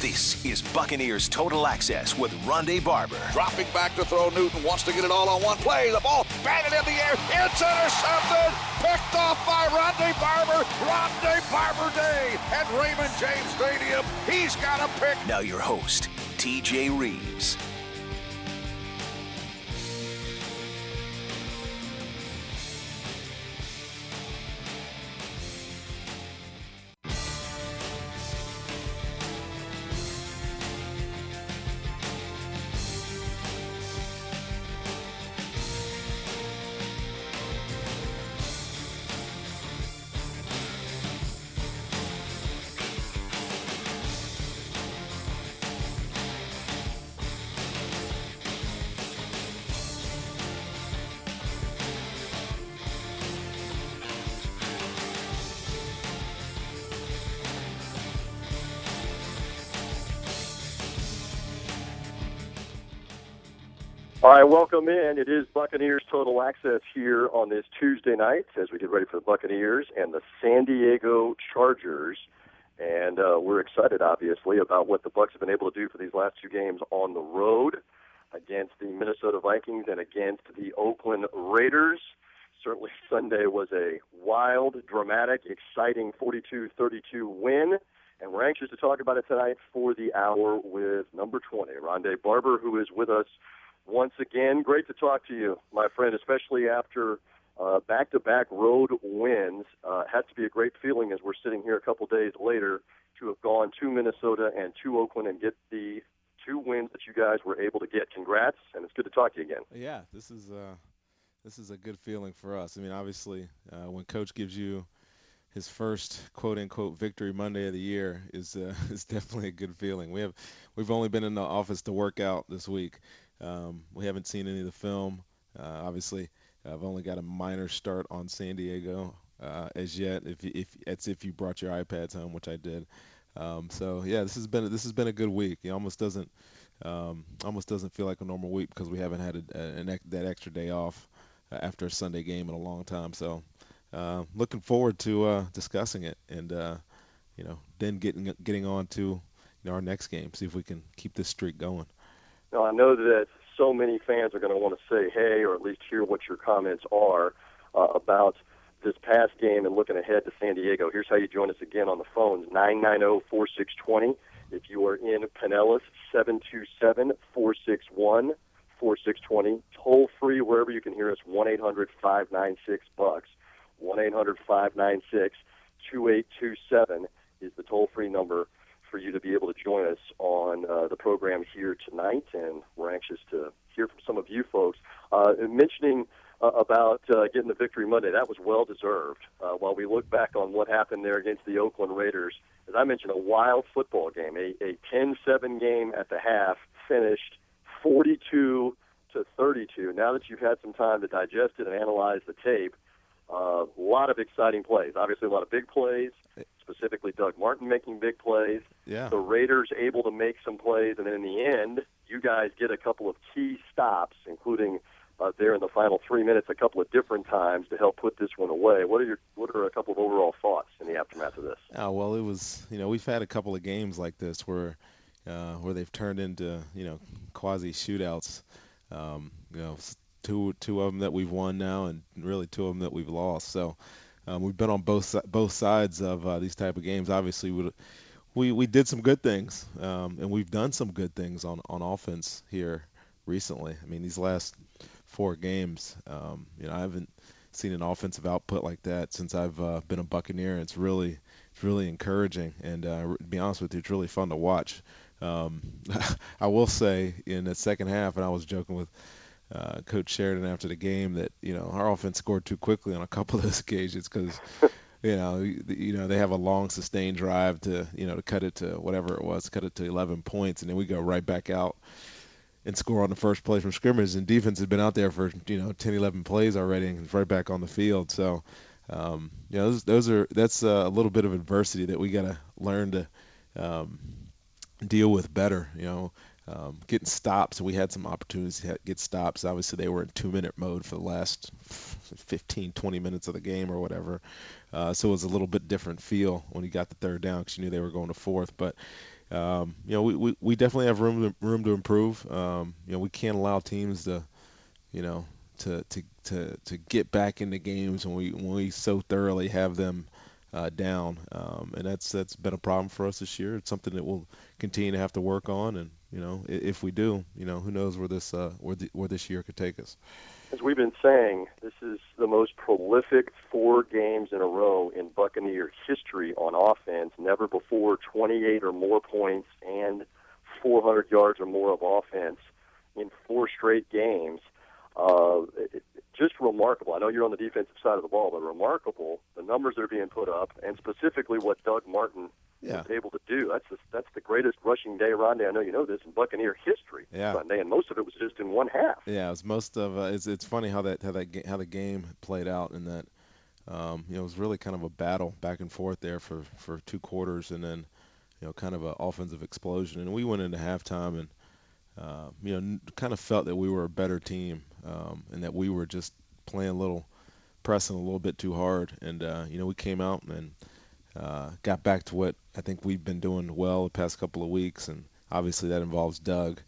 This is Buccaneers Total Access with Rondé Barber. Dropping back to throw, Newton wants to get it all on one play. The ball batted in the air. It's intercepted. Picked off by Rondé Barber. Rondé Barber Day at Raymond James Stadium. He's got a pick. Now your host, TJ Reeves. All right, welcome in. It is Buccaneers Total Access here on this Tuesday night as we get ready for the Buccaneers and the San Diego Chargers. And we're excited, obviously, about what the Bucs have been able to do for these last two games on the road against the Minnesota Vikings and against the Oakland Raiders. Certainly Sunday was a wild, dramatic, exciting 42-32 win. And we're anxious to talk about it tonight for the hour with number 20, Rondé Barber, who is with us once again. Great to talk to you, my friend, especially after back-to-back road wins. Has to be a great feeling as we're sitting here a couple days later to have gone to Minnesota and to Oakland and get the two wins that you guys were able to get. Congrats, and it's good to talk to you again. Yeah, this is a good feeling for us. I mean, obviously, when Coach gives you his first quote-unquote victory Monday of the year is definitely a good feeling. We've only been in the office to work out this week. We haven't seen any of the film. Obviously, I've only got a minor start on San Diego as yet. If you brought your iPads home, which I did. So yeah, this has been a good week. It almost doesn't feel like a normal week because we haven't had that extra day off after a Sunday game in a long time. So looking forward to discussing it and then getting on to our next game. See if we can keep this streak going. Now, I know that so many fans are going to want to say hey, or at least hear what your comments are about this past game and looking ahead to San Diego. Here's how you join us again on the phones, 990-4620. If you are in Pinellas, 727-461-4620. Toll free wherever you can hear us, 1-800-596-BUCKS. 1-800-596-2827 is the toll-free number for you to be able to join us on the program here tonight, and we're anxious to hear from some of you folks. Mentioning about getting the victory Monday, that was well-deserved. While we look back on what happened there against the Oakland Raiders, as I mentioned, a wild football game, a 10-7 game at the half, finished 42-32. Now that you've had some time to digest it and analyze the tape, a lot of exciting plays. Obviously, a lot of big plays, specifically Doug Martin making big plays. Yeah. The Raiders able to make some plays, and then in the end, you guys get a couple of key stops, including there in the final 3 minutes a couple of different times to help put this one away. What are a couple of overall thoughts in the aftermath of this? Oh, well, it was, we've had a couple of games like this where they've turned into, quasi shootouts. Two of them that we've won now, and really two of them that we've lost. So we've been on both sides of these type of games. Obviously, we did some good things, and we've done some good things on offense here recently. I mean, these last 4 games, I haven't seen an offensive output like that since I've been a Buccaneer. And it's really encouraging, and to be honest with you, it's really fun to watch. I will say in the second half, and I was joking with Coach Sheridan after the game that our offense scored too quickly on a couple of those occasions because they have a long sustained drive to cut it to whatever it was, cut it to 11 points, and then we go right back out and score on the first play from scrimmage. And defense has been out there for 10, 11 plays already, and it's right back on the field. So that's a little bit of adversity that we got to learn to deal with better. Getting stops. We had some opportunities to get stops. Obviously, they were in 2-minute mode for the last 15, 20 minutes of the game or whatever. So it was a little bit different feel when you got the third down because you knew they were going to fourth. But we definitely have room to improve. We can't allow teams to, you know, to get back into games when we so thoroughly have them down. And that's been a problem for us this year. It's something that we'll continue to have to work on. And if we do, who knows where this year could take us. As we've been saying, this is the most prolific 4 games in a row in Buccaneer history on offense. Never before 28 or more points and 400 yards or more of offense in 4 straight games. Just remarkable. I know you're on the defensive side of the ball, but remarkable the numbers that are being put up, and specifically what Doug Martin was able to do. That's the greatest rushing day, Rondé. I know you know this in Buccaneer history. Sunday, and most of it was just in one half. Yeah, it was most of. It's funny how the game played out in that. It was really kind of a battle back and forth there for 2 quarters, and then kind of an offensive explosion. And we went into halftime and kind of felt that we were a better team, and that we were just pressing a little bit too hard. And we came out and got back to what I think we've been doing well the past couple of weeks, and obviously that involves Doug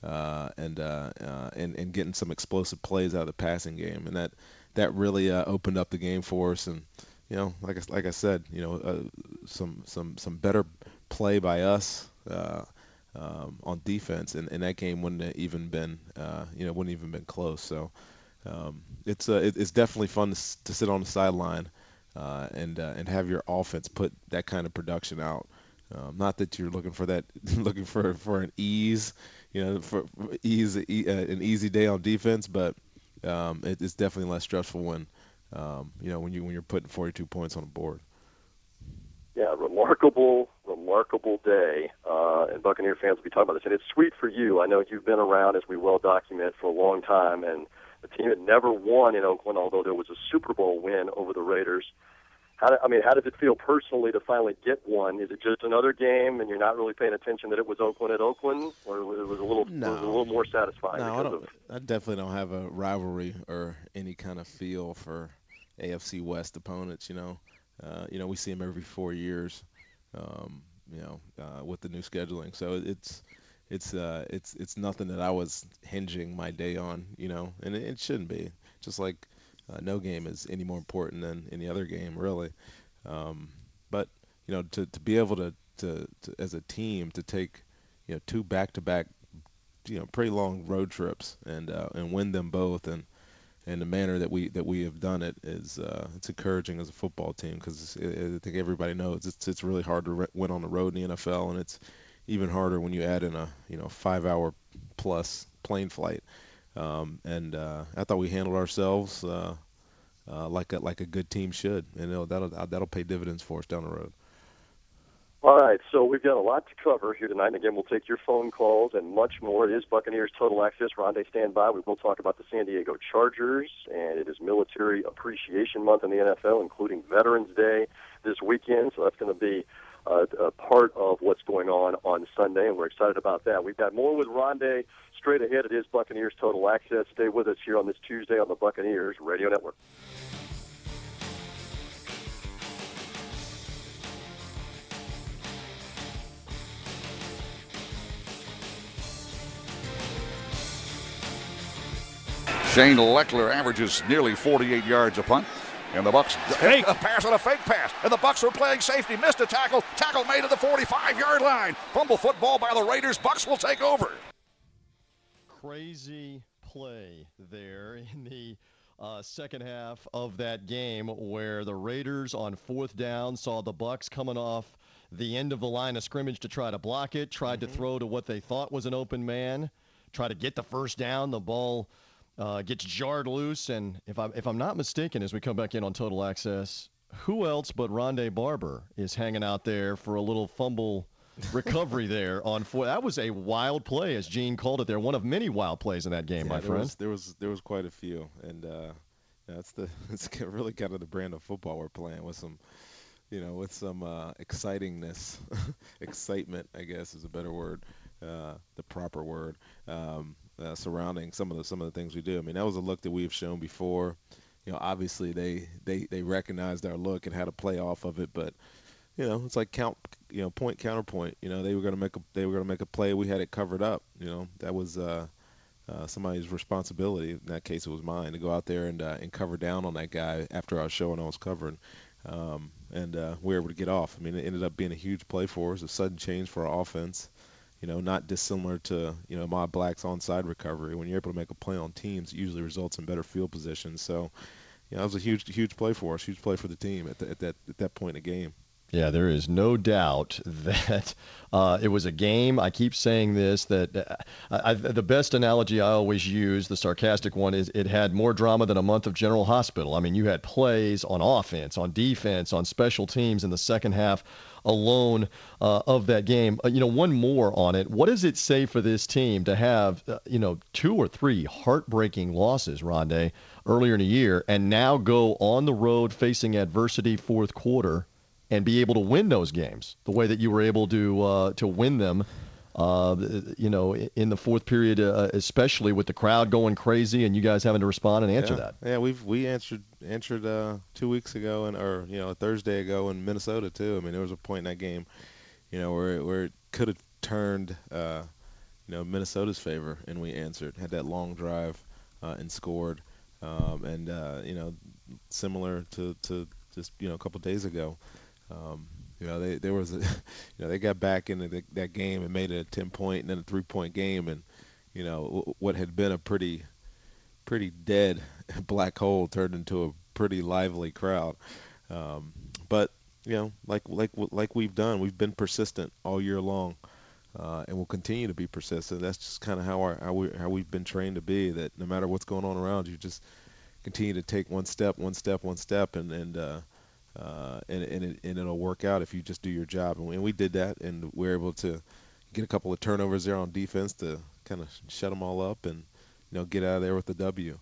and getting some explosive plays out of the passing game, and that really opened up the game for us. And like I said, some better play by us on defense, and that game wouldn't have even been close. So it's definitely fun to sit on the sideline and have your offense put that kind of production out. Not that you're looking for an ease, an easy day on defense, but it's definitely less stressful when you're putting 42 points on the board. Yeah, remarkable day, and Buccaneer fans will be talking about this. And it's sweet for you. I know you've been around, as we well document, for a long time, and the team had never won in Oakland, although there was a Super Bowl win over the Raiders. How does it feel personally to finally get one? Is it just another game, and you're not really paying attention that it was Oakland at Oakland, or it was a little more satisfying? No, I definitely don't have a rivalry or any kind of feel for AFC West opponents. We see them every 4 years, with the new scheduling. So it's nothing that I was hinging my day on, and it shouldn't be. Just like no game is any more important than any other game, really. But to be able to as a team to take 2 back-to-back pretty long road trips and win them both, and the manner that we have done it is it's encouraging as a football team, because I think everybody knows it's really hard to win on the road in the NFL, and it's even harder when you add in a 5-hour plus plane flight. And I thought we handled ourselves like a good team should, and that'll pay dividends for us down the road. All right, so we've got a lot to cover here tonight, and again, we'll take your phone calls and much more. It is Buccaneers Total Access. Rondé, stand by. We will talk about the San Diego Chargers, and it is Military Appreciation Month in the NFL, including Veterans Day this weekend, so that's going to be a part of what's going on Sunday, and we're excited about that. We've got more with Rondé straight ahead. It is Buccaneers Total Access. Stay with us here on this Tuesday on the Buccaneers Radio Network. Shane Lechler averages nearly 48 yards a punt. And the Bucs fake a pass and a fake pass. And the Bucs are playing safety. Missed a tackle. Tackle made at the 45-yard line. Fumble football by the Raiders. Bucs will take over. Crazy play there in the second half of that game, where the Raiders on 4th down saw the Bucs coming off the end of the line of scrimmage to try to block it, tried to throw to what they thought was an open man, try to get the first down. The ball gets jarred loose, and if I'm not mistaken, as we come back in on Total Access, who else but Rondé Barber is hanging out there for a little fumble recovery there on 4. That was a wild play, as Gene called it there. One of many wild plays in that game, my friend. There was quite a few, and it's really kind of the brand of football we're playing, with some excitingness, excitement, I guess is a better word, the proper word. Surrounding some of the things we do. I mean, that was a look that we've shown before. Obviously they recognized our look and had to play off of it, but it's like count point counterpoint. They were going to make a play. We had it covered up. That was somebody's responsibility. In that case, it was mine to go out there and cover down on that guy after I was showing I was covering. And we were able to get off. I mean, it ended up being a huge play for us, a sudden change for our offense. Not dissimilar to my Black's onside recovery. When you're able to make a play on teams, it usually results in better field position. So, it was a huge play for us, huge play for the team at that point in the game. Yeah, there is no doubt that it was a game. I keep saying this, that the best analogy I always use, the sarcastic one, is it had more drama than a month of General Hospital. I mean, you had plays on offense, on defense, on special teams in the second half alone of that game. One more on it. What does it say for this team to have, 2 or 3 heartbreaking losses, Rondé, earlier in the year, and now go on the road facing adversity fourth quarter and be able to win those games the way that you were able to win them, in the fourth period, especially with the crowd going crazy and you guys having to respond and answer that? Yeah, we answered 2 weeks ago or a Thursday ago in Minnesota too. I mean, there was a point in that game, where it could have turned, Minnesota's favor, and we answered, had that long drive, and scored, similar to just a couple days ago. They got back into that game and made it a 10-point and then a 3-point game, and what had been a pretty dead black hole turned into a pretty lively crowd. But like we've done, we've been persistent all year long, and we'll continue to be persistent. That's just kind of how we've been trained to be. That no matter what's going on around you, just continue to take one step, and it'll work out if you just do your job. And we did that, and we were able to get a couple of turnovers there on defense to kind of shut them all up and get out of there with the W.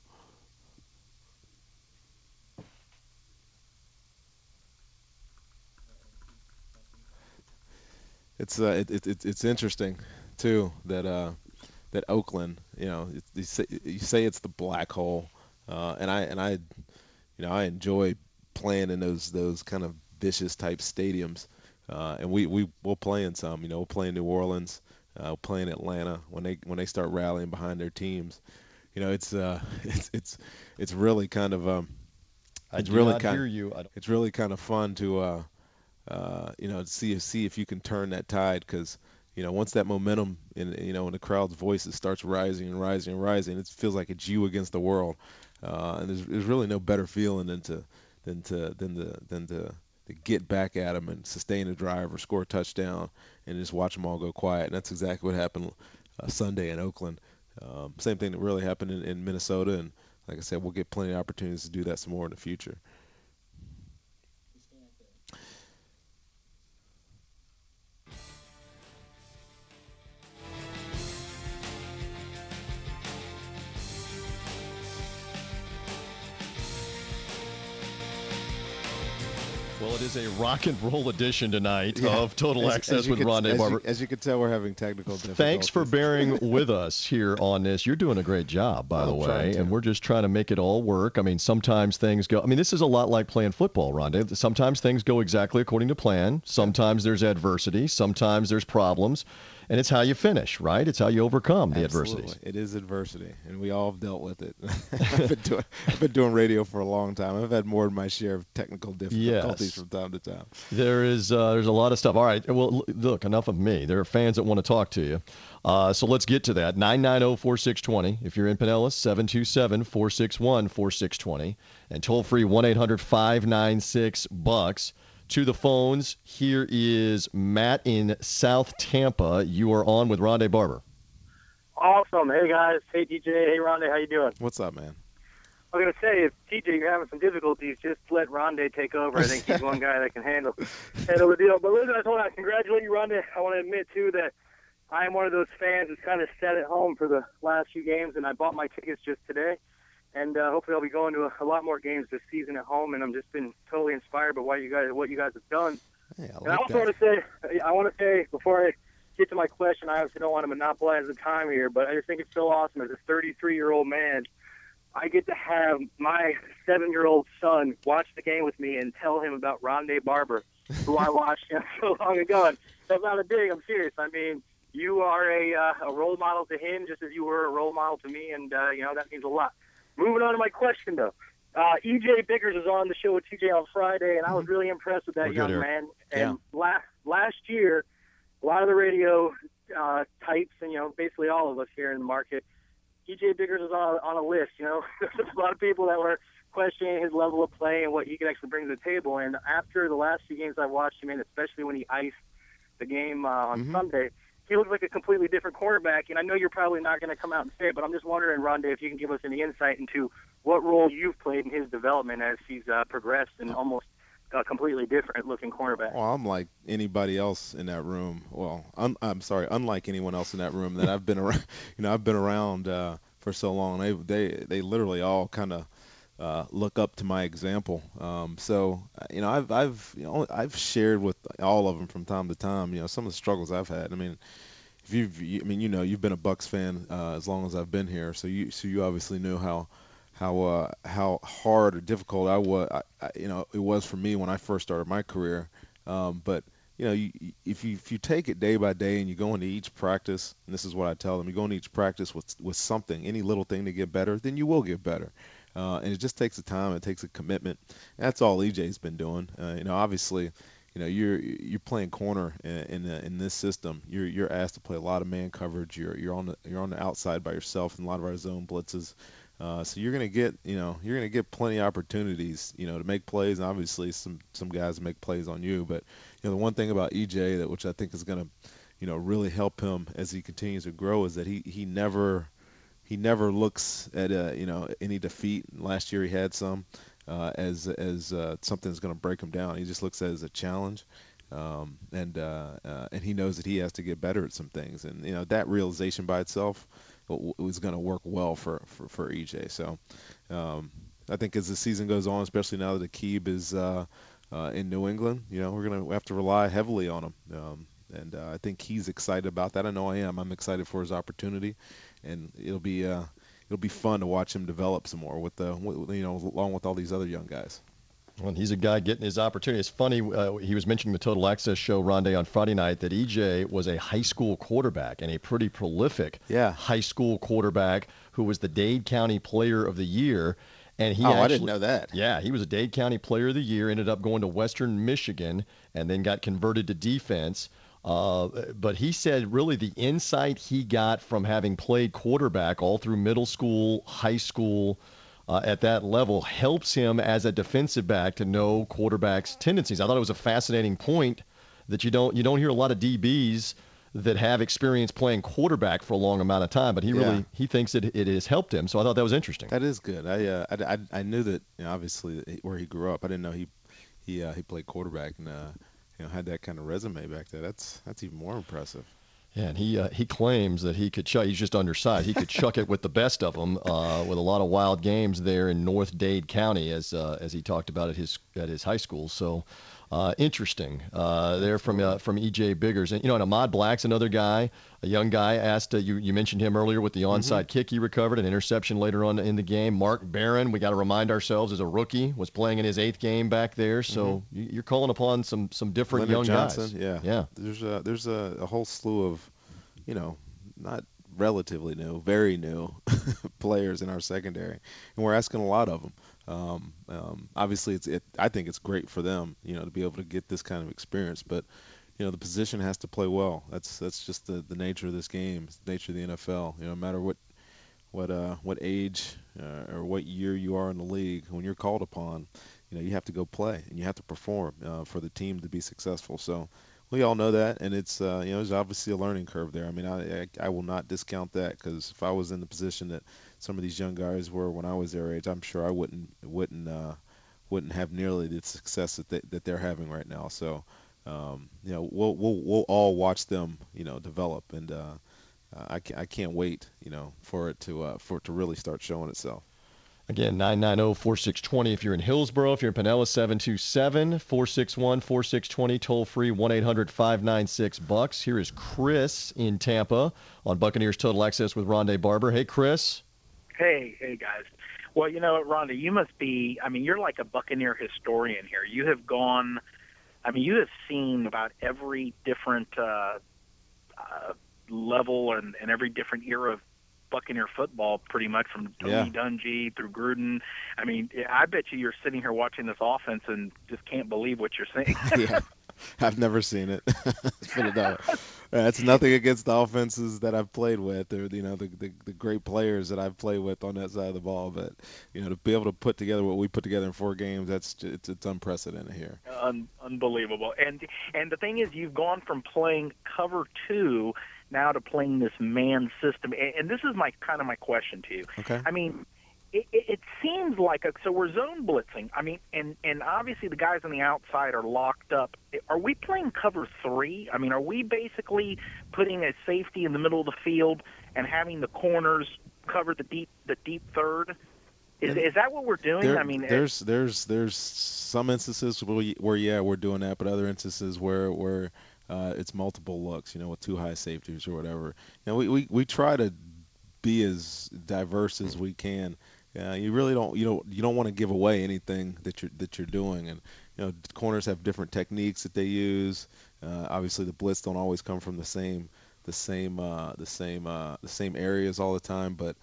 It's interesting too that Oakland, you say it's the black hole, and I enjoy playing in those kind of vicious type stadiums, and we'll play in some. We'll play in New Orleans, we'll play in Atlanta when they start rallying behind their teams. It's really kind of it's really kind of fun to see if you can turn that tide, because once that momentum in the crowd's voices starts rising and rising and rising, it feels like it's you against the world, and there's really no better feeling than to get back at them and sustain a drive or score a touchdown and just watch them all go quiet. And that's exactly what happened Sunday in Oakland. Same thing that really happened in Minnesota, and like I said, we'll get plenty of opportunities to do that some more in the future. Well, it is a rock and roll edition tonight of Total Access with Rondé Barber. As you can tell, we're having technical difficulties. Thanks for bearing with us here on this. You're doing a great job, by the way, and we're just trying to make it all work. I mean, sometimes things go – I mean, this is a lot like playing football, Rondé. Sometimes things go exactly according to plan. Sometimes there's adversity. Sometimes there's problems. And it's how you finish, right? It's how you overcome the adversities. It is adversity, and we all have dealt with it. I've been doing radio for a long time. I've had more than my share of technical difficulties from time to time. There's a lot of stuff. All right, well, look, enough of me. There are fans that want to talk to you. So let's get to that. 990-4620. If you're in Pinellas, 727-461-4620. And toll-free 1-800-596-BUCKS. To the phones, here is Matt in South Tampa. You are on with Rondé Barber. Awesome. Hey, guys. Hey, DJ. Hey, Rondé. How you doing? What's up, man? I was going to say, if TJ, you're having some difficulties, just let Rondé take over. I think he's one guy that can handle the deal. But listen, I told you, I congratulate you, Rondé. I want to admit, too, that I am one of those fans who's kind of sat at home for the last few games, and I bought my tickets just today. And hopefully I'll be going to a lot more games this season at home, and I've just been totally inspired by what you guys have done. Hey, and I also want to say, before I get to my question, I obviously don't want to monopolize the time here, but I just think it's so awesome as a 33-year-old man, I get to have my 7-year-old son watch the game with me and tell him about Rondé Barber who I watched so long ago. And that's not a dig. I'm serious. I mean, you are a role model to him just as you were a role model to me, and, that means a lot. Moving on to my question, though. E.J. Biggers was on the show with TJ on Friday, and I was really impressed with that young man. And last year, a lot of the radio types, and, basically all of us here in the market, E.J. Biggers was on a list. There's a lot of people that were questioning his level of play and what he could actually bring to the table. And after the last few games I watched him in, especially when he iced the game on Sunday, he looks like a completely different quarterback. And I know you're probably not going to come out and say it, but I'm just wondering, Rondé, if you can give us any insight into what role you've played in his development as he's progressed and almost a completely different looking cornerback. Well, I'm like anybody else in that room. Well, unlike anyone else in that room that I've been around. I've been around for so long. They literally all kind of look up to my example. I've shared with all of them from time to time. Some of the struggles I've had. I mean, you've been a Bucs fan as long as I've been here, so you obviously knew how hard or difficult it was for me when I first started my career. But if you take it day by day and you go into each practice, and this is what I tell them, you go into each practice with something, any little thing to get better, then you will get better. And it just takes a time, it takes a commitment. That's all EJ's been doing. Obviously, you're playing corner in this system. You're asked to play a lot of man coverage. You're on the outside by yourself in a lot of our zone blitzes. So you're gonna get plenty of opportunities, to make plays, and obviously some guys make plays on you. But the one thing about EJ which I think is gonna, really help him as he continues to grow is that he never looks at any defeat. Last year he had some as something that's gonna break him down. He just looks at it as a challenge. And he knows that he has to get better at some things, and that realization by itself was going to work well for EJ. So I think as the season goes on, especially now that Aqib is in New England, we're going to have to rely heavily on him. And I think he's excited about that. I know I am. I'm excited for his opportunity, and it'll be fun to watch him develop some more along with all these other young guys. Well, he's a guy getting his opportunity. It's funny, he was mentioning the Total Access show, Rondé, on Friday night, that EJ was a high school quarterback and a pretty prolific high school quarterback who was the Dade County Player of the Year. And I didn't know that. Yeah, he was a Dade County Player of the Year, ended up going to Western Michigan, and then got converted to defense. But he said really the insight he got from having played quarterback all through middle school, high school, at that level helps him as a defensive back to know quarterbacks' tendencies. I thought it was a fascinating point that you don't hear a lot of DBs that have experience playing quarterback for a long amount of time, but he thinks that it has helped him. So I thought that was interesting. That is good. I knew that obviously where he grew up. I didn't know he played quarterback and had that kind of resume back there. That's even more impressive. Yeah, and he claims that he could chuck. He's just undersized. He could chuck it with the best of them, with a lot of wild games there in North Dade County, as he talked about at his high school. So interesting there from E.J. Biggers. And Ahmad Black's another guy, a young guy. Asked you mentioned him earlier with the onside kick he recovered, an interception later on in the game. Mark Barron, we got to remind ourselves, is a rookie, was playing in his 8th game back there. So you're calling upon some different Leonard young Johnson, guys. Yeah. There's a whole slew of not relatively new, very new players in our secondary, and we're asking a lot of them. Obviously, I think it's great for them, to be able to get this kind of experience. But the position has to play well. That's just the nature of this game, it's the nature of the NFL. No matter what age or what year you are in the league, when you're called upon, you have to go play and you have to perform for the team to be successful. So we all know that, and it's there's obviously a learning curve there. I mean, I will not discount that, because if I was in the position that some of these young guys were when I was their age, I'm sure I wouldn't have nearly the success that they're having right now. So we'll all watch them develop, and I can't wait for it to really start showing itself. Again, 990-4620 if you're in Hillsboro. If you're in Pinellas, 727-461-4620. Toll free, 1-800-596-BUCKS. Here is Chris in Tampa on Buccaneers Total Access with Rondé Barber. Hey, Chris. Hey, guys. Well, Rondé, you must be, you're like a Buccaneer historian here. You have gone I mean, you have seen about every different level and every different era of Buccaneer football, pretty much from Tony Dungy through Gruden. I mean, I bet you're sitting here watching this offense and just can't believe what you're seeing. Yeah, I've never seen it. Let's put it that way. It's nothing against the offenses that I've played with, or the great players that I've played with on that side of the ball. But to be able to put together what we put together in 4 games, it's unprecedented here. Unbelievable. And the thing is, you've gone from playing cover 2 now to playing this man system. And this is my question to you. Okay. I mean, it seems like so we're zone blitzing. I mean, and obviously the guys on the outside are locked up. Are we playing cover 3? I mean, are we basically putting a safety in the middle of the field and having the corners cover the deep third? Is that what we're doing? I mean, there's some instances where we're doing that, but other instances where it's multiple looks, with 2 high safeties or whatever. We try to be as diverse as we can. You really don't want to give away anything that you're doing, and corners have different techniques that they use. Obviously, the blitz don't always come from the same areas all the time, but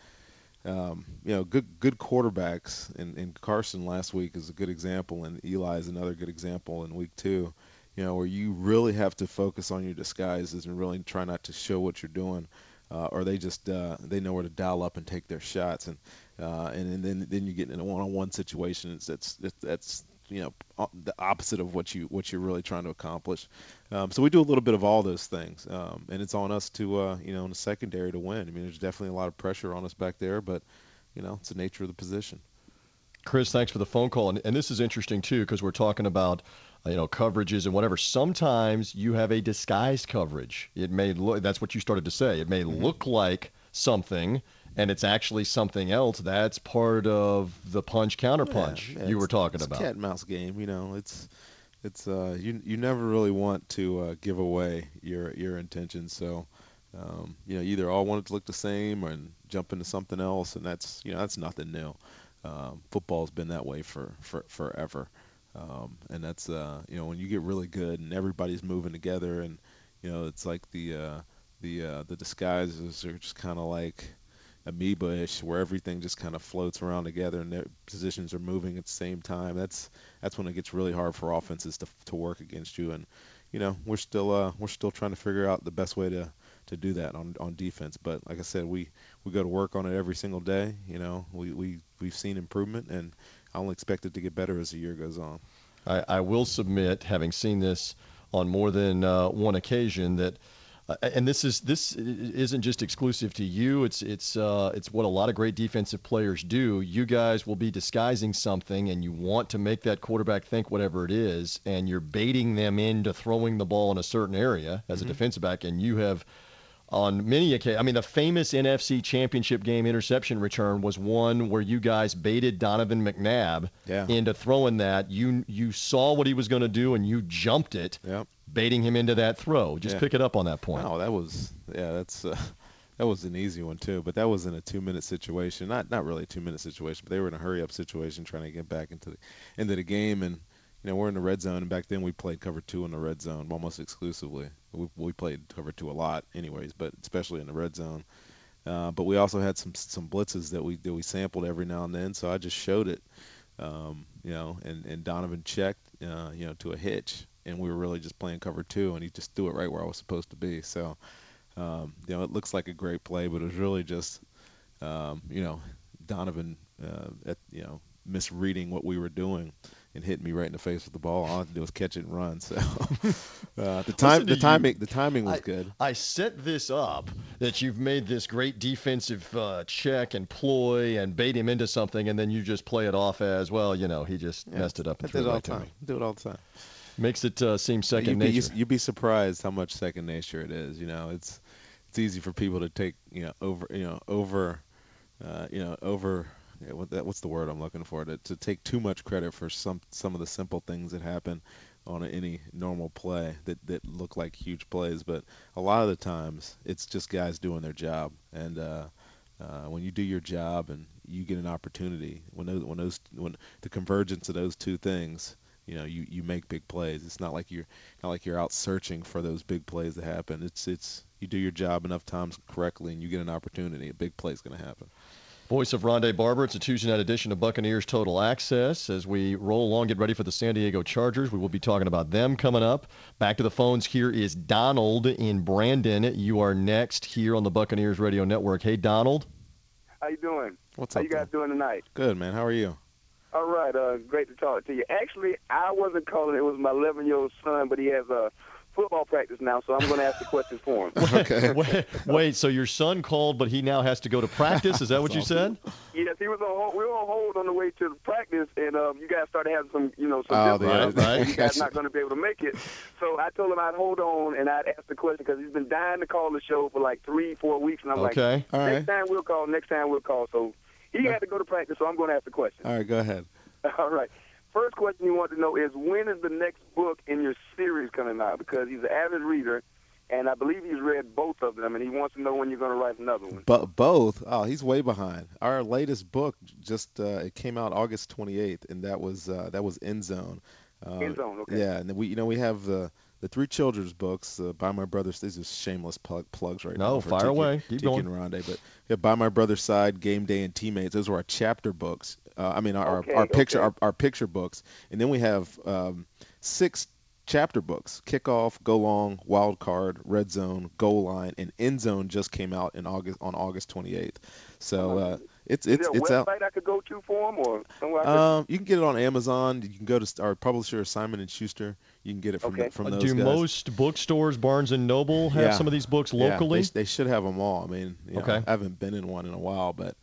good quarterbacks, and Carson last week is a good example, and Eli is another good example in week 2. Where you really have to focus on your disguises and really try not to show what you're doing, or they just they know where to dial up and take their shots, and then you get in a one-on-one situation. That's the opposite of what you're really trying to accomplish. So we do a little bit of all those things, and it's on us to in the secondary to win. I mean, there's definitely a lot of pressure on us back there, but it's the nature of the position. Chris, thanks for the phone call, and this is interesting too because we're talking about coverages and whatever. Sometimes you have a disguised coverage. It may look, that's what you started to say. It may look like something, and it's actually something else. That's part of the punch counterpunch you were talking about. It's a cat and mouse game. It's you never really want to give away your intentions. So you either all want it to look the same or jump into something else, and that's nothing new. Football's been that way for forever. And that's when you get really good and everybody's moving together, and it's like the disguises are just kind of like amoeba-ish, where everything just kind of floats around together and their positions are moving at the same time. That's when it gets really hard for offenses to work against you. And we're still trying to figure out the best way to do that on defense. But like I said, we go to work on it every single day. We've seen improvement, and I only expect it to get better as the year goes on. I will submit, having seen this on more than one occasion, that and this isn't just exclusive to you. It's what a lot of great defensive players do. You guys will be disguising something, and you want to make that quarterback think whatever it is, and you're baiting them into throwing the ball in a certain area as a defensive back, and you have on many occasions. I mean, the famous NFC Championship game interception return was one where you guys baited Donovan McNabb into throwing that. You saw what he was going to do, and you jumped it, baiting him into that throw. Just pick it up on that point. Oh, that was an easy one too. But that was in a 2-minute situation. Not really a 2-minute situation, but they were in a hurry-up situation trying to get back into the game. And we're in the red zone, and back then we played cover 2 in the red zone almost exclusively. We played cover 2 a lot anyways, but especially in the red zone. But we also had some blitzes that we sampled every now and then, so I just showed it, and Donovan checked, to a hitch, and we were really just playing cover 2, and he just threw it right where I was supposed to be. So, it looks like a great play, but it was really just, Donovan, misreading what we were doing and hitting me right in the face with the ball. All I had to do was catch it and run. So the timing was good. I set this up that you've made this great defensive check and ploy and bait him into something, and then you just play it off as, well, he just messed it up and threw it right to me. Do it all the time. Makes it seem second nature. You'd be surprised how much second nature it is. It's easy for people to take what's the word I'm looking for? To take too much credit for some of the simple things that happen on any normal play that look like huge plays. But a lot of the times it's just guys doing their job. And when you do your job and you get an opportunity, when the convergence of those two things you make big plays. It's not like you're out searching for those big plays to happen. It's you do your job enough times correctly, and you get an opportunity. A big play is going to happen. Voice of Rondé Barber. It's a Tuesday night edition of Buccaneers Total Access. As we roll along, get ready for the San Diego Chargers. We will be talking about them coming up. Back to the phones. Here is Donald in Brandon. You are next here on the Buccaneers Radio Network. Hey, Donald. How you doing? What's How up? you guys doing tonight? Good, man. How are you? All right. Great to talk to you. Actually, I wasn't calling. It was my 11-year-old son, but he has football practice now, so I'm going to ask the questions for him. Okay. Wait, so your son called, but he now has to go to practice? Is that what you said? Yes, he was on hold. We were on hold on the way to the practice, and you guys started having some Oh, difficulties. right. You guys not going to be able to make it. So I told him I'd hold on, and I'd ask the question because he's been dying to call the show for like 3-4 weeks, and I'm Okay. like, next time we'll call. So he had to go to practice, so I'm going to ask the question. All right, go ahead. All right. First question you want to know is when is the next book in your series coming out? Because he's an avid reader, and I believe he's read both of them, and he wants to know when you're going to write another one. But both? Oh, he's way behind. Our latest book just it came out August 28th, and that was End Zone. End Zone, okay. Yeah, and we have the three children's books by my brothers. These are shameless plugs right now. No, fire away. Keep going. And Rondé, but yeah, By My Brother's Side, Game Day, and Teammates. Those were our chapter books. Our picture books, and then we have 6 chapter books: Kickoff, Go Long, Wild Card, Red Zone, Goal Line, and End Zone just came out on August 28th. So it's is there a website out. I could go to for him, or somewhere I could... You can get it on Amazon. You can go to our publisher, Simon & Schuster. You can get it from those Do guys. Most bookstores, Barnes & Noble, have some of these books locally? Yeah, they should have them all. I mean, Okay. I haven't been in one in a while, but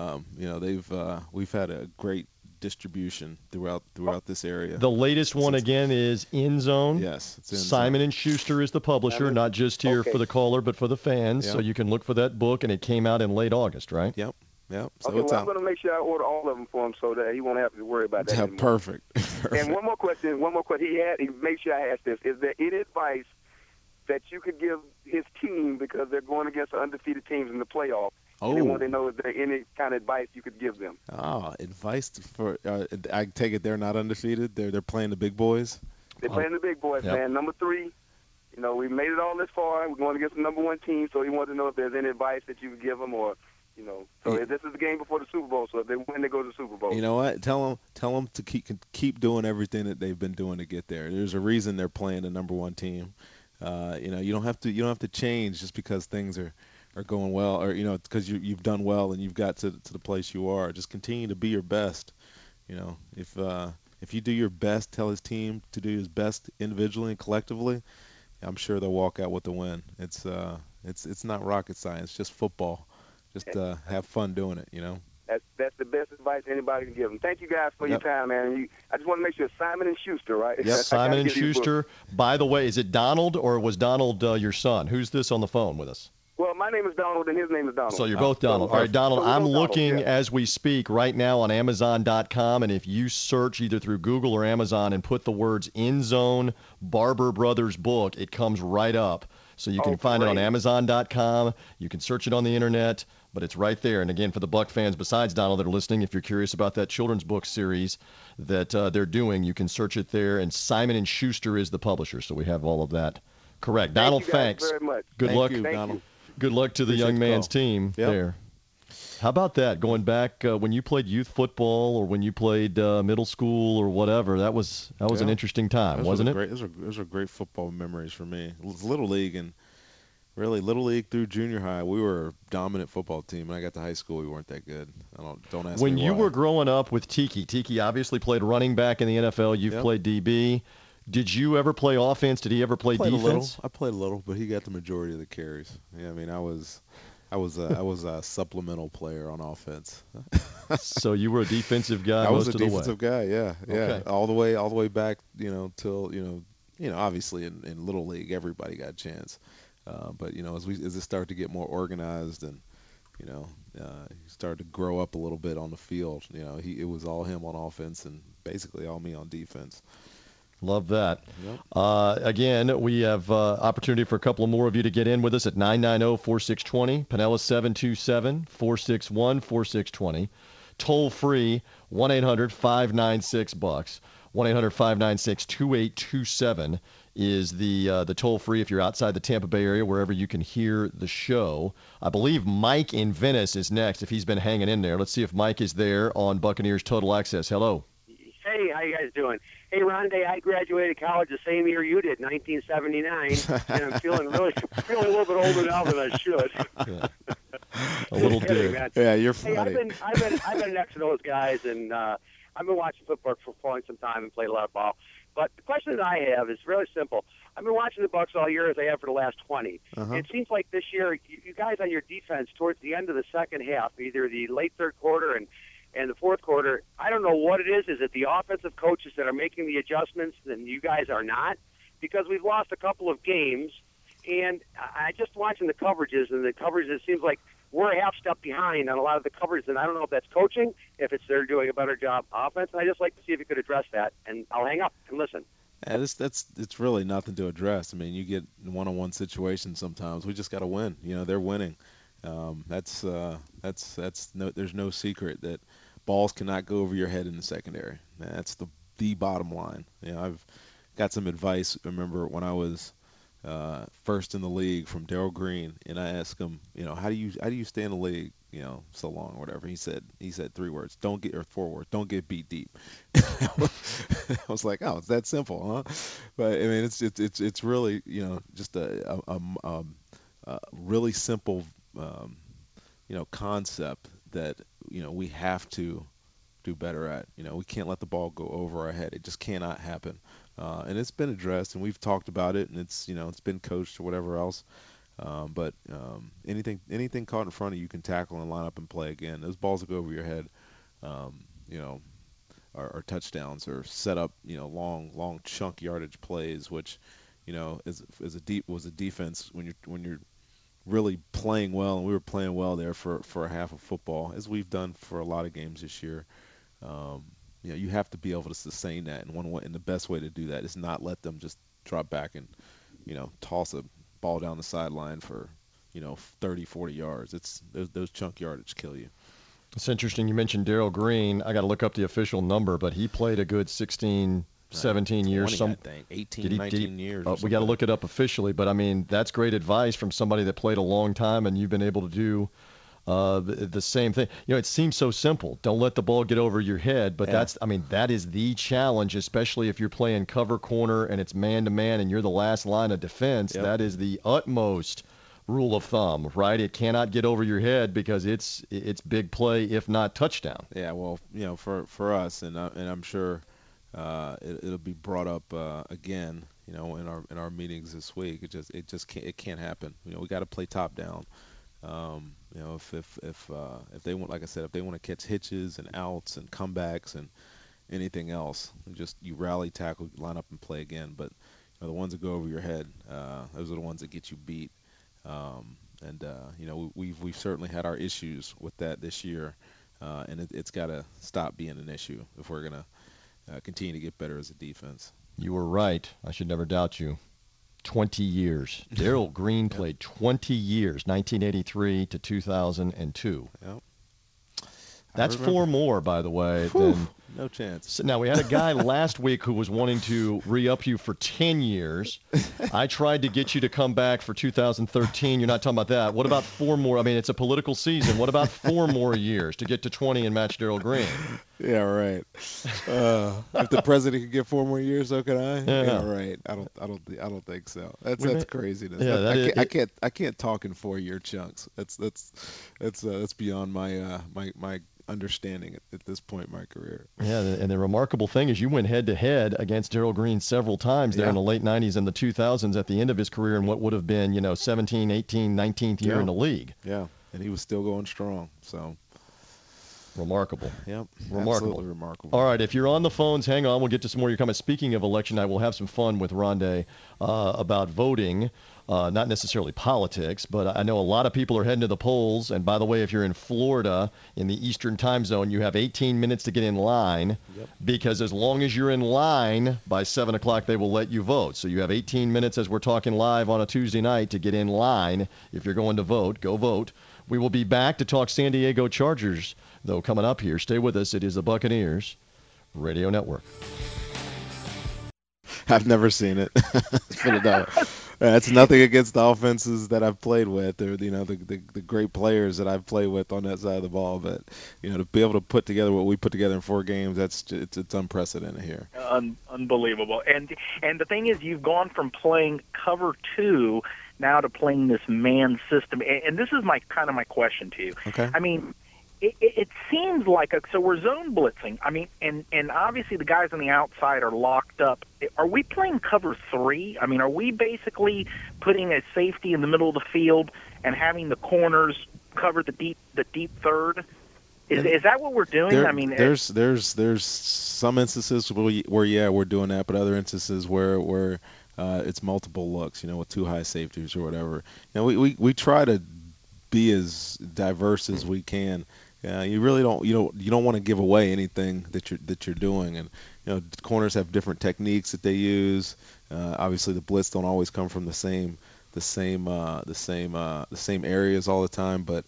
we've had a great distribution throughout this area. The latest one, again, is End Zone. Yes, it's End Zone. Simon & Schuster is the publisher, not just here for the caller, but for the fans. Yep. So you can look for that book, and it came out in late August, right? Yep. So Okay, it's well, I'm out. going to make sure I order all of them for him so that he won't have to worry about that anymore. Perfect. And one more question. He made sure I asked this. Is there any advice that you could give his team because they're going against undefeated teams in the playoffs? Oh. They want to know if there any kind of advice you could give them. Advice for I take it they're not undefeated. They're playing the big boys. They're playing the big boys, man. Number 3. We made it all this far. We're going against the number 1 team, so he wanted to know if there's any advice that you could give them, or So this is the game before the Super Bowl. So if they win, they go to the Super Bowl. You know what? Tell them to keep doing everything that they've been doing to get there. There's a reason they're playing the number 1 team. You don't have to change just because things are going well, or because you've done well and you've got to the place you are. Just continue to be your best. If you do your best, tell his team to do his best individually and collectively, I'm sure they'll walk out with the win. It's not rocket science, just football. Just have fun doing it, That's the best advice anybody can give them. Thank you guys for your time, man. I just want to make sure Simon & Schuster, right? Yep, Simon & Schuster. By the way, is it Donald or was Donald your son? Who's this on the phone with us? Well, my name is Donald and his name is Donald. So you're both Donald. All right, Donald, I'm looking as we speak right now on Amazon.com, and if you search either through Google or Amazon and put the words End Zone Barber Brothers book, it comes right up. So you can find it on Amazon.com. You can search it on the internet, but it's right there. And again, for the Buck fans besides Donald that are listening, if you're curious about that children's book series that they're doing, you can search it there. And Simon & Schuster is the publisher, so we have all of that correct. Donald, thanks. Very much. Good luck. Thank you, Donald. Good luck to the Appreciate young the man's call. team there. How about that? Going back when you played youth football or when you played middle school or whatever, that was an interesting time, wasn't it? Those are great football memories for me. Little league and really Little League through junior high, we were a dominant football team. When I got to high school, we weren't that good. Don't ask when me you why. were growing up with Tiki obviously played running back in the NFL. You've played DB. Did you ever play offense? Did he ever play defense? I played a little, but he got the majority of the carries. Yeah, I mean, I was a supplemental player on offense. So you were a defensive guy I was most a of the way. defensive guy, yeah. Okay. All the way back, till obviously in Little League everybody got a chance. But as it started to get more organized and he started to grow up a little bit on the field, it was all him on offense and basically all me on defense. Love that. Yep. Again, we have opportunity for a couple more of you to get in with us at 990-4620, Pinellas 727-461-4620, toll free 1-800-596-BUCKS. 1-800-596-2827 is the toll-free if you're outside the Tampa Bay area, wherever you can hear the show. I believe Mike in Venice is next, if he's been hanging in there. Let's see if Mike is there on Buccaneers Total Access. Hello. Hey, how you guys doing? Hey, Rondé, I graduated college the same year you did, 1979, and I'm feeling a little bit older now than I should. Yeah. A little dig. Yeah, you're funny. Hey, I've been next to those guys, and I've been watching football for quite some time and played a lot of ball. But the question that I have is really simple. I've been watching the Bucs all year as I have for the last 20. It seems like this year, you guys on your defense towards the end of the second half, either the late third quarter and the fourth quarter, I don't know what it is. Is it the offensive coaches that are making the adjustments and you guys are not? Because we've lost a couple of games, and I just watching the coverages, and the coverage, it seems like we're a half step behind on a lot of the coverage, and I don't know if that's coaching, if it's they're doing a better job offense. I'd just like to see if you could address that, and I'll hang up and listen. Yeah, it's really nothing to address. I mean, you get one-on-one situations sometimes. We just got to win. You know, they're winning. There's no secret that balls cannot go over your head in the secondary. That's the bottom line. You know, I've got some advice. I remember when I was first in the league from Darryl Green, and I asked him, you know, how do you stay in the league, you know, so long or whatever. He said 4 words, don't get beat deep. I was like, oh, it's that simple, huh? But I mean, it's really, you know, just a really simple concept that, you know, we have to do better at. You know, we can't let the ball go over our head. It just cannot happen. And it's been addressed, and we've talked about it, and it's been coached or whatever else. But anything caught in front of you can tackle and line up and play again. Those balls that go over your head, are touchdowns or set up, long chunk yardage plays, which, was a defense when you're really playing well, and we were playing well there for a half of football, as we've done for a lot of games this year. You have to be able to sustain that, and the best way to do that is not let them just drop back and, toss a ball down the sideline for, 30, 40 yards. It's those chunk yardage kill you. It's interesting. You mentioned Darryl Green. I got to look up the official number, but he played a good 16, 17 years. 20, I think. 18, 19 years. We got to look it up officially, but I mean, that's great advice from somebody that played a long time, and you've been able to do the same thing. It seems so simple. Don't let the ball get over your head, but that is the challenge, especially if you're playing cover corner and it's man-to-man and you're the last line of defense. Yep. That is the utmost rule of thumb, right? It cannot get over your head because it's big play, if not touchdown. Yeah, well, for us, and I'm sure it'll be brought up again, in our meetings this week. It can't happen. We got to play top down. If they want, like I said, if they want to catch hitches and outs and comebacks and anything else, you rally, tackle, line up and play again. But the ones that go over your head, those are the ones that get you beat. We've certainly had our issues with that this year, and it's got to stop being an issue if we're gonna continue to get better as a defense. You were right. I should never doubt you. 20 years. Darryl Green played 20 years, 1983 to 2002. Yep. That's 4 more, by the way. Than, no chance. So now, we had a guy last week who was wanting to re-up you for 10 years. I tried to get you to come back for 2013. You're not talking about that. What about 4 more? I mean, it's a political season. What about 4 more years to get to 20 and match Darryl Green? Yeah, right. If the president could get 4 more years, so can I? Yeah, right. I don't think so. That's craziness. Yeah, I can't talk in 4-year chunks. That's beyond my understanding at this point in my career. Yeah, and the remarkable thing is you went head-to-head against Darryl Green several times there in the late 90s and the 2000s at the end of his career in what would have been, 17, 18, 19th year in the league. Yeah, and he was still going strong, so... Remarkable. Yep. Remarkable. Absolutely remarkable. All right, if you're on the phones, hang on. We'll get to some more of your comments. Speaking of election night, we'll have some fun with Rondé about voting. Not necessarily politics, but I know a lot of people are heading to the polls. And by the way, if you're in Florida in the Eastern time zone, you have 18 minutes to get in line because as long as you're in line by 7 o'clock, they will let you vote. So you have 18 minutes as we're talking live on a Tuesday night to get in line. If you're going to vote, go vote. We will be back to talk San Diego Chargers, though, coming up here. Stay with us. It is the Buccaneers Radio Network. I've never seen it. Put it that way. That's nothing against the offenses that I've played with, or the great players that I've played with on that side of the ball. But to be able to put together what we put together in 4 games, it's unprecedented here. Unbelievable. And the thing is, you've gone from playing cover 2 now to playing this man system. And this is my question to you. Okay. I mean, it seems like so we're zone blitzing. I mean, and obviously the guys on the outside are locked up. Are we playing cover 3? I mean, are we basically putting a safety in the middle of the field and having the corners cover the deep third? Is that what we're doing? There's some instances where we're doing that, but other instances where it's multiple looks, with 2 high safeties or whatever. We try to be as diverse as we can. You really don't want to give away anything that you're doing, and corners have different techniques that they use. Obviously, the blitz don't always come from the same areas all the time, but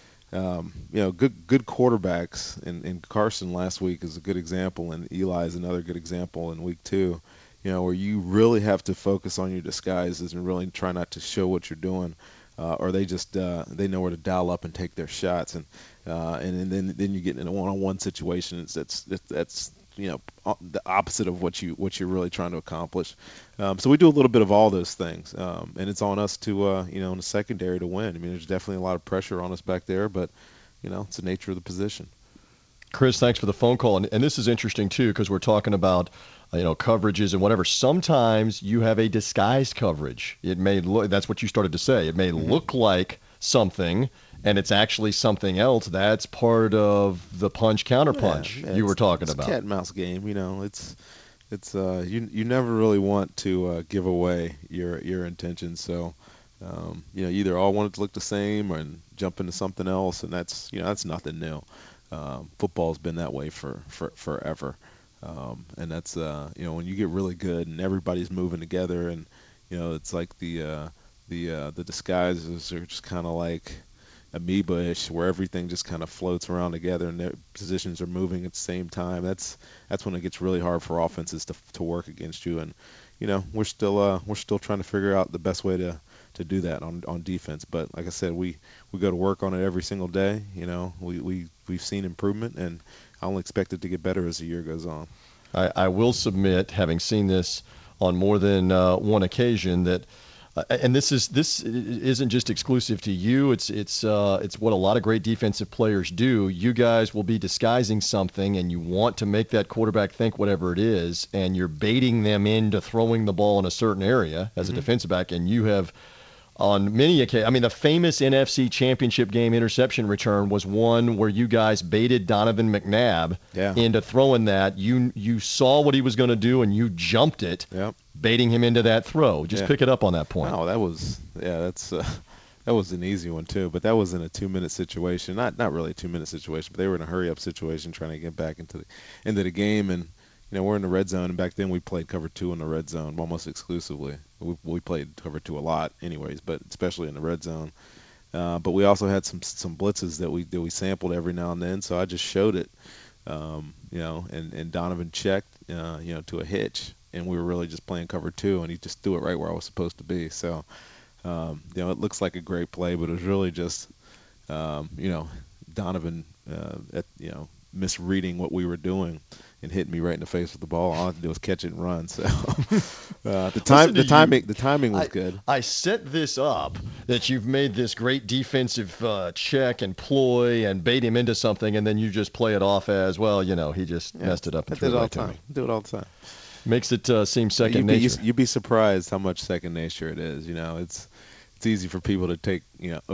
good quarterbacks, and Carson last week is a good example, and Eli is another good example in week 2. Where you really have to focus on your disguises and really try not to show what you're doing. Or they just they know where to dial up and take their shots, and then you get in a one-on-one situation. That's the opposite of what you're really trying to accomplish. So we do a little bit of all those things, and it's on us to in the secondary to win. I mean, there's definitely a lot of pressure on us back there, but it's the nature of the position. Chris, thanks for the phone call, and this is interesting too because we're talking about coverages and whatever. Sometimes you have a disguised coverage. It may look, that's what you started to say. It may look like something, and it's actually something else. That's part of the punch-counterpunch you were talking about. It's a cat and mouse game. It's you never really want to give away your intentions. So you either all want it to look the same or jump into something else, and that's nothing new. Football's been that way for forever. And that's when you get really good and everybody's moving together, and it's like the disguises are just kind of like amoeba-ish, where everything just kind of floats around together and their positions are moving at the same time. That's when it gets really hard for offenses to work against you. And we're still trying to figure out the best way to do that on defense. But like I said, we go to work on it every single day. We've seen improvement, and I only expect it to get better as the year goes on. I will submit, having seen this on more than one occasion, that and this isn't just exclusive to you. It's what a lot of great defensive players do. You guys will be disguising something, and you want to make that quarterback think whatever it is, and you're baiting them into throwing the ball in a certain area as a defensive back, and you have on many occasions. I mean, the famous NFC Championship game interception return was one where you guys baited Donovan McNabb into throwing that. You saw what he was going to do, and you jumped it, baiting him into that throw. Just pick it up on that point. Oh, that was that was an easy one too. But that was in a 2-minute situation. Not really a 2-minute situation, but they were in a hurry-up situation trying to get back into the game. And we're in the red zone, and back then we played cover 2 in the red zone almost exclusively. We played cover 2 a lot anyways, but especially in the red zone. But we also had some blitzes that we sampled every now and then, so I just showed it, and Donovan checked, to a hitch, and we were really just playing cover 2, and he just threw it right where I was supposed to be. So, it looks like a great play, but it was really just, Donovan, misreading what we were doing and hitting me right in the face with the ball. All I had to do was catch it and run. So the timing was good. I set this up that you've made this great defensive check and ploy and bait him into something, and then you just play it off as, well, he just messed it up and threw it right to me. Do it all the time. Makes it seem second nature. You'd be surprised how much second nature it is. It's easy for people to take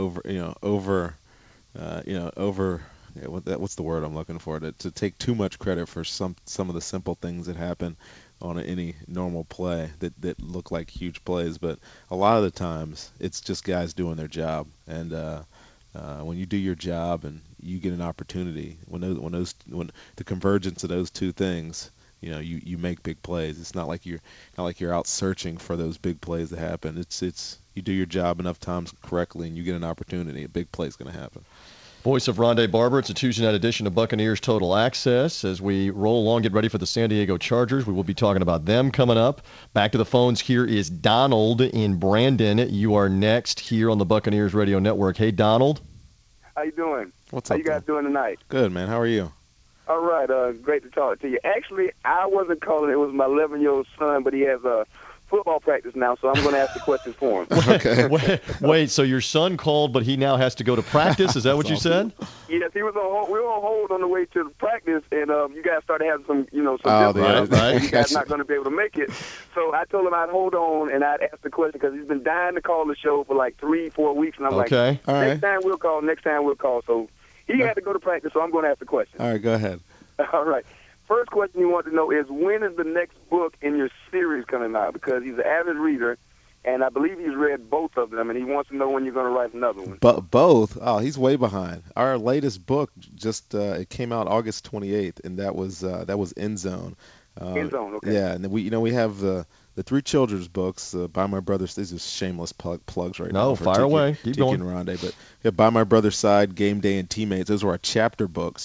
what's the word I'm looking for? To take too much credit for some of the simple things that happen on any normal play that look like huge plays. But a lot of the times it's just guys doing their job. And when you do your job and you get an opportunity, when the convergence of those two things, you make big plays. It's not like you're out searching for those big plays to happen. It's you do your job enough times correctly and you get an opportunity, a big play's going to happen. Voice of Rondé Barber. It's a Tuesday night edition of Buccaneers Total Access. As we roll along, get ready for the San Diego Chargers. We will be talking about them coming up. Back to the phones. Here is Donald in Brandon. You are next here on the Buccaneers Radio Network. Hey, Donald. How you doing? What's How up? you guys doing tonight? Good, man. How are you? All right. Great to talk to you. Actually, I wasn't calling. It was my 11-year-old son, but he has a football practice now, so I'm going to ask the questions for him. Okay. Wait, so your son called, but he now has to go to practice? Is that what you said? Yes, he was on hold. We were on hold on the way to the practice, and you guys started having some, some right. You guys not going to be able to make it. So I told him I'd hold on and I'd ask the question because he's been dying to call the show for like 3-4 weeks, and I'm like, All right. next time we'll call. So he had to go to practice, so I'm going to ask the question. All right, go ahead. All right. First question you want to know is when is the next book in your series coming out? Because he's an avid reader, and I believe he's read both of them, and he wants to know when you're going to write another one. But both? Oh, he's way behind. Our latest book just it came out August 28th, and that was End Zone. End Zone, okay. Yeah, and we have the three children's books by my brother's. These are shameless plugs right now. No, fire away. Keep Tiki going. and Rondé, but yeah, By My Brother's Side, Game Day, and Teammates. Those were our chapter books.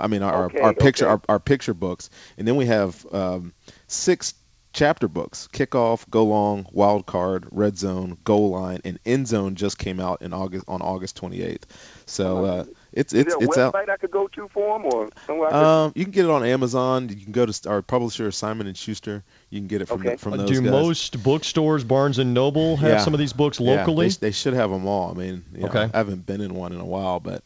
Our picture books, and then we have 6 chapter books: Kickoff, Go Long, Wild Card, Red Zone, Goal Line, and End Zone just came out on August 28th. So it's is there a it's out. website I could go to for him, or somewhere? You can get it on Amazon. You can go to our publisher, Simon & Schuster. You can get it from those Do guys. most bookstores, Barnes & Noble, have some of these books locally? Yeah, they should have them all. I mean, Okay. I haven't been in one in a while, but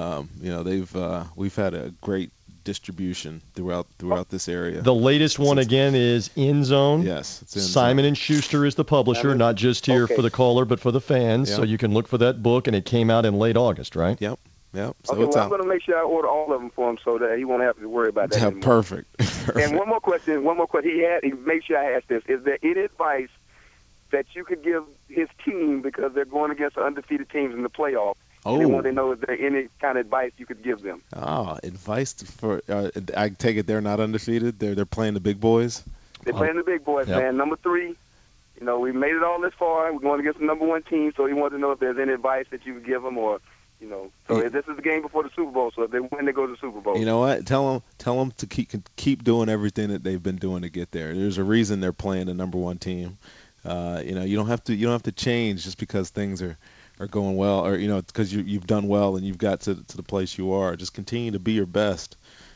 we've had a great distribution throughout this area. The latest one again is End Zone. Yes, it's End Zone. Simon & Schuster is the publisher, not just here for the caller, but for the fans. Yep. So you can look for that book, and it came out in late August, right? Yep. So okay, it's well, out. I'm going to make sure I order all of them for him so that he won't have to worry about that anymore. Perfect. And one more question. He made sure I asked this. Is there any advice that you could give his team because they're going against undefeated teams in the playoffs? Oh. They want to know, is there any kind of advice you could give them? Advice for I take it they're not undefeated. They're playing the big boys. They're playing the big boys, Yep. man. Number 3, we made it all this far. We're going against the number 1 team, so he wanted to know if there's any advice that you would give them or, So this is the game before the Super Bowl, so if they win, they go to the Super Bowl. You know what? Tell them to keep doing everything that they've been doing to get there. There's a reason they're playing the number 1 team. You don't have to change just because things are going well, or because you've done well and you've got to the place you are. Just continue to be your best.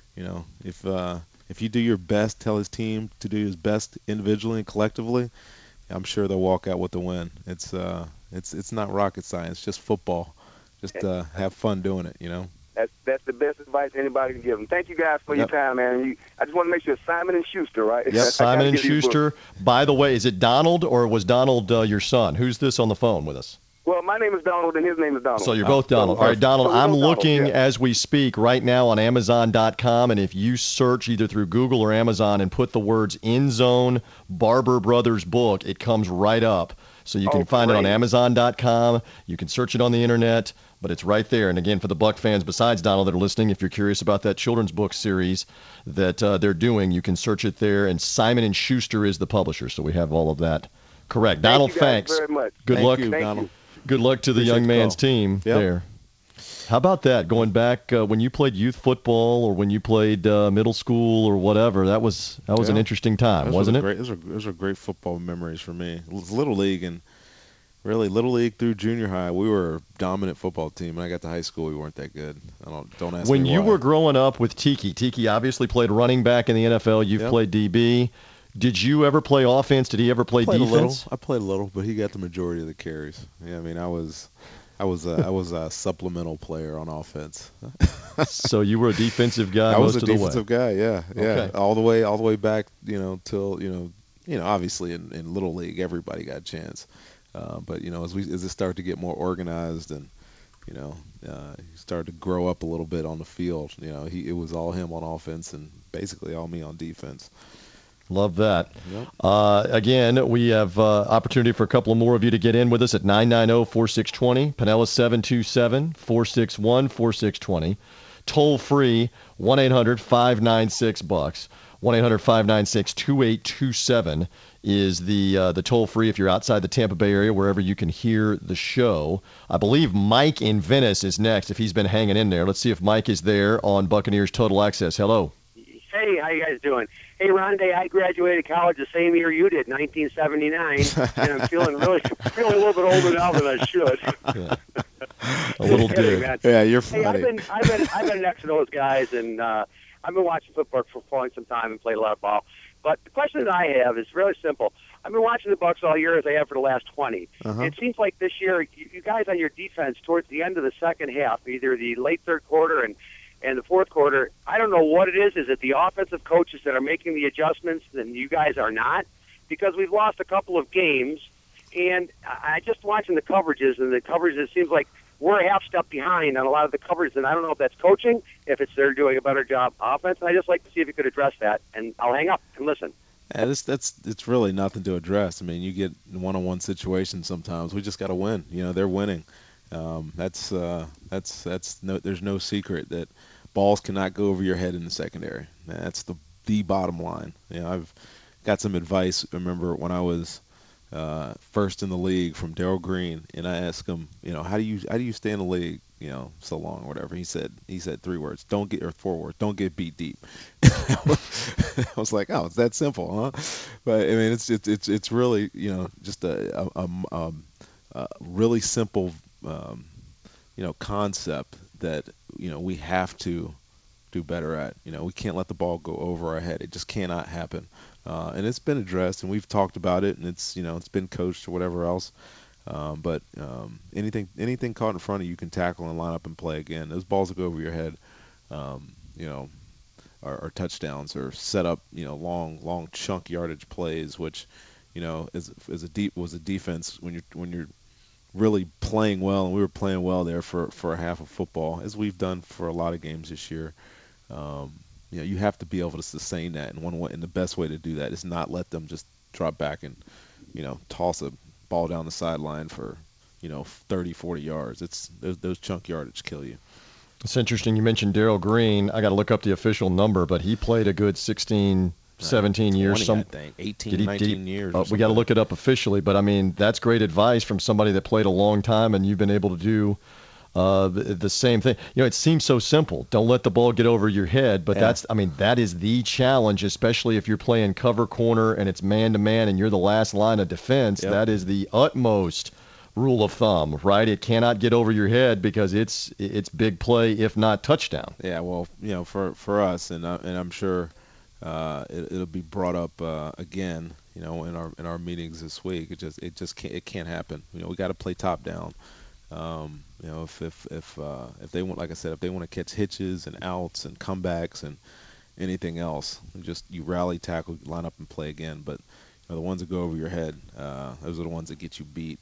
If you do your best, tell his team to do his best individually and collectively, I'm sure they'll walk out with the win. It's not rocket science, just football. Just have fun doing it, That's the best advice anybody can give them. Thank you guys for your time, man. I just want to make sure Simon & Schuster, right? Yep, Simon & Schuster. By the way, is it Donald or was Donald your son? Who's this on the phone with us? Well, my name is Donald and his name is Donald. So you're both Donald. All right, Donald, So we're I'm both looking Donald, yeah. as we speak right now on Amazon.com, and if you search either through Google or Amazon and put the words End Zone Barber Brothers book, it comes right up. So you can find it on Amazon.com. You can search it on the internet, but it's right there. And again, for the Buck fans besides Donald that are listening, if you're curious about that children's book series that they're doing, you can search it there. And Simon & Schuster is the publisher, so we have all of that correct. Donald, thanks. Very much. Good luck. Thank you, Donald. Good luck to the young man's team there. How about that? Going back when you played youth football or when you played middle school or whatever, that was an interesting time, wasn't it? Those are great football memories for me. It was Little League, and really Little League through junior high, we were a dominant football team. When I got to high school, we weren't that good. Don't ask me When you why. were growing up with Tiki obviously played running back in the NFL. You've played DB. Did you ever play offense? Did he ever play defense? I played a little, but he got the majority of the carries. Yeah, I mean, I was a supplemental player on offense. So you were a defensive guy most of the way. I was a defensive guy, yeah. Okay. All the way back, till obviously in Little League everybody got a chance. But as it started to get more organized and he started to grow up a little bit on the field, it was all him on offense and basically all me on defense. Love that. Yep. Again, we have opportunity for a couple more of you to get in with us at 990-4620, Pinellas 727-461-4620, toll free 1-800-596-BUCKS. 1-800-596-2827 is the toll-free if you're outside the Tampa Bay area, wherever you can hear the show. I believe Mike in Venice is next, if he's been hanging in there. Let's see if Mike is there on Buccaneers Total Access. Hello. Hey, how you guys doing? Hey, Rondé, I graduated college the same year you did, 1979, and I'm feeling a little bit older now than I should. Yeah. A little dig. Yeah, you're funny. Hey, I've been next to those guys, and I've been watching football for quite some time and played a lot of ball. But the question that I have is really simple. I've been watching the Bucs all year as I have for the last 20. It seems like this year, you guys on your defense towards the end of the second half, either the late third quarter and the fourth quarter, I don't know what it is. Is it the offensive coaches that are making the adjustments and you guys are not? Because we've lost a couple of games, and I just watching the coverages, and the coverage, it seems like we're a half step behind on a lot of the coverage, and I don't know if that's coaching, if it's they're doing a better job offense. And I just like to see if you could address that, and I'll hang up and listen. Yeah, it's really nothing to address. I mean, you get one-on-one situations sometimes. We just got to win. They're winning. There's no secret that balls cannot go over your head in the secondary. That's the bottom line. I've got some advice. I remember when I was first in the league from Darrell Green, and I asked him, how do you stay in the league, so long or whatever. He said 3 words, 4 words, don't get beat deep. I was like, oh, it's that simple, huh? But I mean, it's really, just a really simple, concept that, we have to do better at. We can't let the ball go over our head. It just cannot happen. And it's been addressed, and we've talked about it, and it's been coached or whatever else. But anything caught in front of you can tackle and line up and play again. Those balls that go over your head, are touchdowns or set up, long chunk yardage plays, which, was a defense when you're really playing well, and we were playing well there for a half of football, as we've done for a lot of games this year. You have to be able to sustain that, and the best way to do that is not let them just drop back and, toss a ball down the sideline for, 30, 40 yards. It's those chunk yardage kill you. It's interesting. You mentioned Darrell Green. I got to look up the official number, but he played a good 16, 17 years. 20, I think. 18, 19 years. We got to look it up officially, but I mean, that's great advice from somebody that played a long time, and you've been able to do the same thing. It seems so simple. Don't let the ball get over your head, but that is the challenge, especially if you're playing cover corner and it's man-to-man and you're the last line of defense. Yep. That is the utmost rule of thumb, right? It cannot get over your head because it's big play, if not touchdown. Yeah, well, for us, and I'm sure it'll be brought up again, in our meetings this week. It can't happen. We got to play top down. If they want, like I said, if they want to catch hitches and outs and comebacks and anything else, you rally, tackle, line up and play again. But the ones that go over your head, those are the ones that get you beat.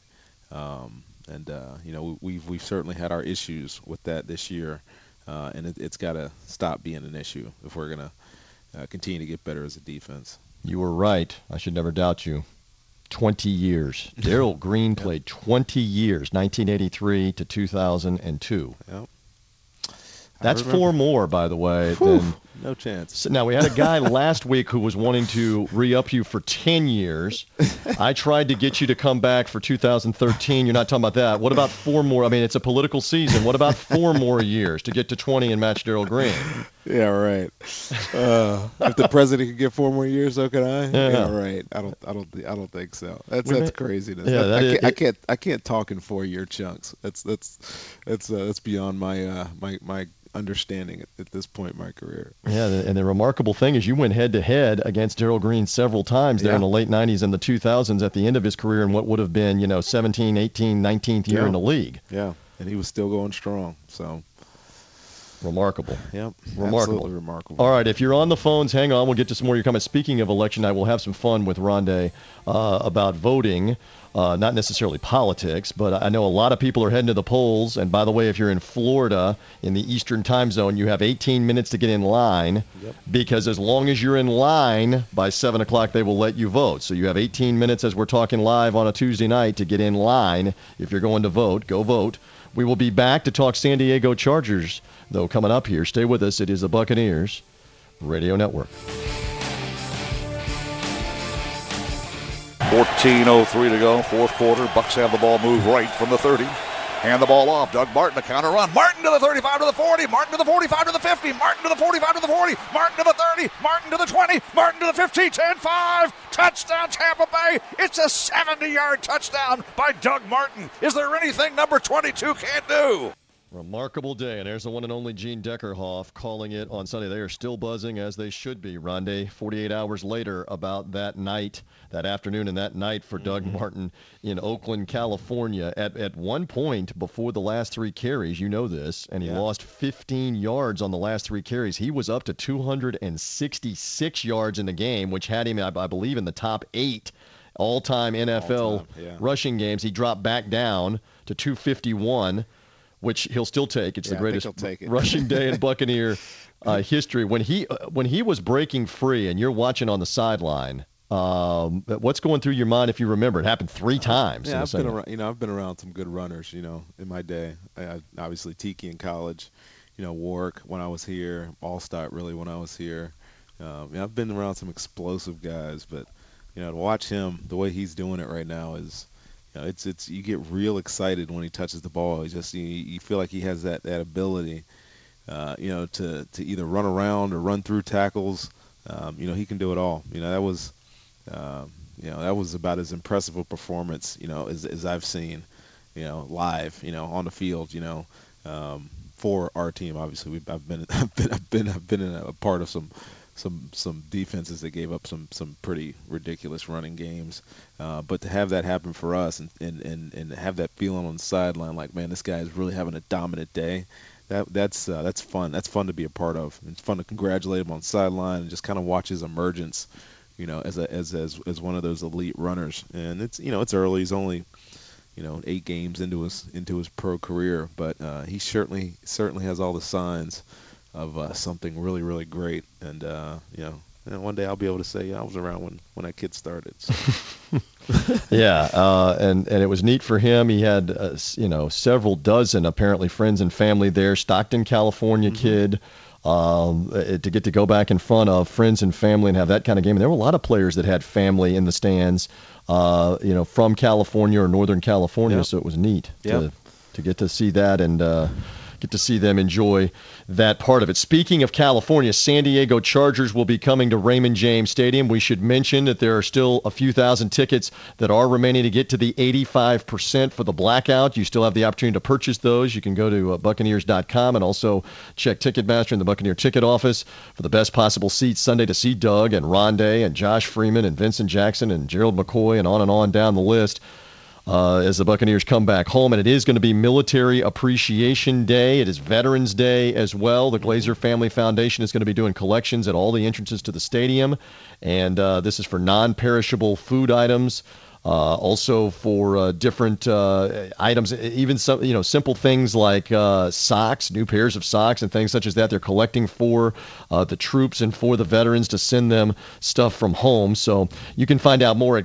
We've certainly had our issues with that this year, and it's got to stop being an issue if we're gonna continue to get better as a defense. You were right. I should never doubt you. 20 years. Darrell Green played 20 years, 1983 to 2002. Yep. That's 4 more, by the way. Than, no chance. Now, we had a guy last week who was wanting to re-up you for 10 years. I tried to get you to come back for 2013. You're not talking about that. What about 4 more? I mean, it's a political season. What about 4 more years to get to 20 and match Darrell Green? Yeah, right. If the president could get 4 more years, so can I? Yeah, right. I don't think so. That's craziness. Yeah, I can't talk in 4-year chunks. That's beyond my understanding at this point in my career. Yeah, and the remarkable thing is you went head-to-head against Darrell Green several times there in the late 90s and the 2000s at the end of his career in what would have been, 17, 18, 19th year in the league. Yeah, and he was still going strong, so... Remarkable. Yep. Remarkable. Absolutely remarkable. All right, if you're on the phones, hang on. We'll get to some more of your comments. Speaking of election night, we'll have some fun with Rondé about voting. Not necessarily politics, but I know a lot of people are heading to the polls. And by the way, if you're in Florida in the Eastern time zone, you have 18 minutes to get in line because as long as you're in line by 7 o'clock, they will let you vote. So you have 18 minutes as we're talking live on a Tuesday night to get in line. If you're going to vote, go vote. We will be back to talk San Diego Chargers, though, coming up here. Stay with us. It is the Buccaneers Radio Network. 14:03 to go, fourth quarter. Bucks have the ball move right from the 30. Hand the ball off. Doug Martin, a counter run. Martin to the 35 to the 40. Martin to the 45 to the 50. Martin to the 45 to the 40. Martin to the 30. Martin to the 20. Martin to the 15. 10-5. Touchdown Tampa Bay. It's a 70-yard touchdown by Doug Martin. Is there anything number 22 can't do? Remarkable day, and there's the one and only Gene Deckerhoff calling it on Sunday. They are still buzzing, as they should be, Rondé, 48 hours later about that night, that afternoon and that night for Doug Martin in Oakland, California. At one point before the last three carries, you know this, and he lost 15 yards on the last three carries. He was up to 266 yards in the game, which had him, I believe, in the top 8 all-time NFL rushing games. He dropped back down to 251. Which he'll still take. It's the greatest rushing day in Buccaneer history. When he was breaking free, and you're watching on the sideline, what's going through your mind if you remember? It happened 3 times. Yeah, I've been around some good runners, in my day. Obviously Tiki in college, Warwick when I was here, Allstott really when I was here. I've been around some explosive guys, but to watch him the way he's doing it right now is. It's you get real excited when he touches the ball. You feel like he has that ability, to either run around or run through tackles. He can do it all. That was about as impressive a performance, as I've seen, live, on the field, for our team. Obviously, I've been in a part of some defenses that gave up some pretty ridiculous running games, but to have that happen for us and have that feeling on the sideline like, man, this guy is really having a dominant day, that's fun. That's fun to be a part of. It's fun to congratulate him on the sideline and just kind of watch his emergence, as one of those elite runners. And it's early. He's only 8 games into his pro career, but he certainly has all the signs of something really, really great. And one day I'll be able to say, I was around when that kid started. So. And it was neat for him. He had several dozen apparently friends and family there. Stockton, California kid. To get to go back in front of friends and family and have that kind of game. And there were a lot of players that had family in the stands, from California or Northern California. So it was neat to get to see that and get to see them enjoy that part of it. Speaking of California, San Diego Chargers will be coming to Raymond James Stadium. We should mention that there are still a few thousand tickets that are remaining to get to the 85% for the blackout. You still have the opportunity to purchase those. You can go to Buccaneers.com and also check Ticketmaster in the Buccaneer ticket office for the best possible seats Sunday to see Doug and Rondé and Josh Freeman and Vincent Jackson and Gerald McCoy and on down the list. As the Buccaneers come back home. And it is going to be Military Appreciation Day. It is Veterans Day as well. The Glazer Family Foundation is going to be doing collections at all the entrances to the stadium. And this is for non-perishable food items. Also for different items, even some simple things like socks, new pairs of socks and things such as that. They're collecting for the troops and for the veterans to send them stuff from home. So you can find out more at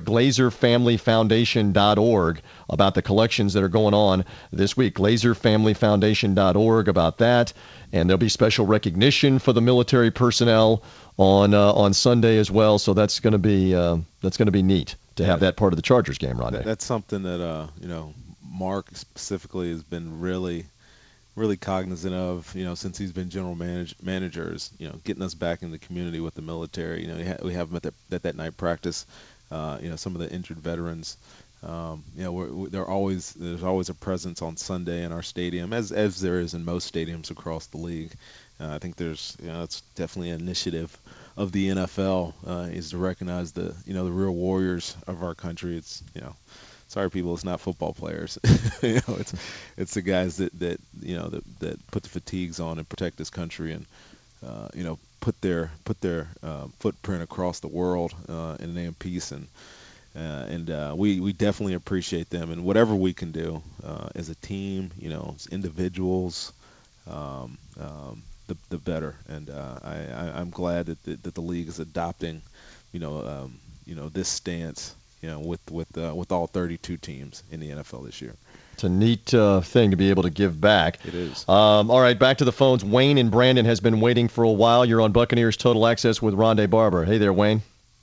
glazerfamilyfoundation.org about the collections that are going on this week. glazerfamilyfoundation.org about that. And there'll be special recognition for the military personnel on Sunday as well. So that's going to be neat to have that part of the Chargers game, Rondé. That's something that Mark specifically has been really, really cognizant of. Since he's been general managers, getting us back in the community with the military. We have them at that night practice. Some of the injured veterans. There's always a presence on Sunday in our stadium, as there is in most stadiums across the league. I think there's, it's definitely an initiative of the NFL is to recognize the real warriors of our country. It's, sorry people, it's not football players. It's the guys that put the fatigues on and protect this country and put their footprint across the world in the name of peace. And we definitely appreciate them, and whatever we can do as a team, as individuals, the better. And I'm glad that the league is adopting, this stance, with all 32 teams in the NFL this year. It's a neat thing to be able to give back. It is. All right, back to the phones. Wayne in Brandon has been waiting for a while. You're on Buccaneers Total Access with Rondé Barber. Hey there, Wayne.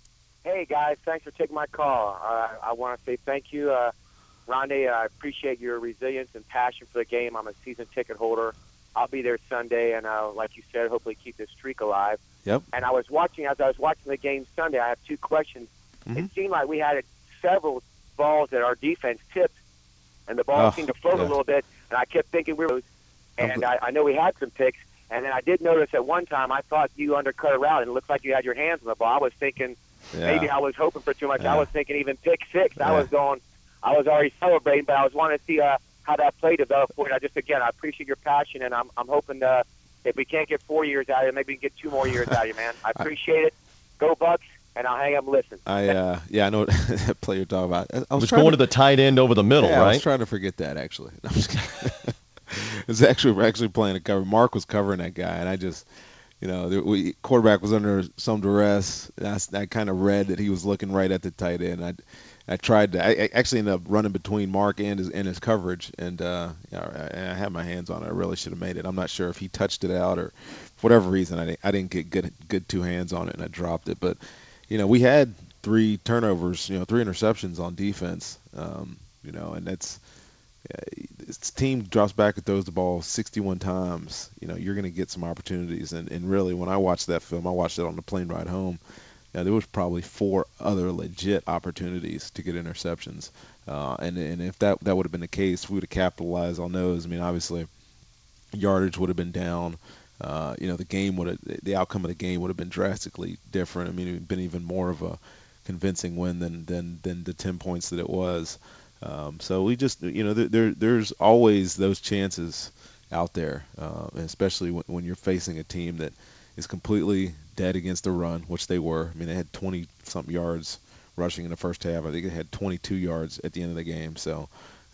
Hey, guys, thanks for taking my call. I want to say thank you. Rondé, I appreciate your resilience and passion for the game. I'm a season ticket holder. I'll be there Sunday, and like you said, hopefully keep this streak alive. Yep. And as I was watching the game Sunday, I have two questions. It seemed like we had several balls that our defense tipped, and the ball seemed to float a little bit, and I kept thinking we were – and I know we had some picks. And then I did notice at one time I thought you undercut a route, and it looked like you had your hands on the ball. I was thinking maybe I was hoping for too much. I was thinking even pick six. I was already celebrating, but I was wanting to see how that play developed for you. I appreciate your passion, and I'm hoping if we can't get 4 years out of you, maybe we can get 2 more years out of you, man. I appreciate it. Go Bucks, and I'll hang up and listen. I know that play you're talking about. I was going to the tight end over the middle, right? I was trying to forget that, actually. No, I'm just kidding. We're actually playing a cover. Mark was covering that guy, and I just, quarterback was under some duress. I kind of read that he was looking right at the tight end. I tried to. I actually ended up running between Mark and his coverage, and I had my hands on it. I really should have made it. I'm not sure if he touched it out or, for whatever reason, I didn't get good two hands on it, and I dropped it. But, we had 3 turnovers, 3 interceptions on defense, and that's. This team drops back and throws the ball 61 times. You're going to get some opportunities. And really, when I watched that film, I watched it on the plane ride home. There was probably 4 other legit opportunities to get interceptions. And if that would have been the case, we would have capitalized on those. I mean, obviously, yardage would have been down. The outcome of the game would have been drastically different. I mean, it would have been even more of a convincing win than the 10 points that it was. So we just, there's always those chances out there, especially when you're facing a team that is completely dead against the run, which they were. I mean, they had 20-something yards rushing in the first half. I think they had 22 yards at the end of the game. So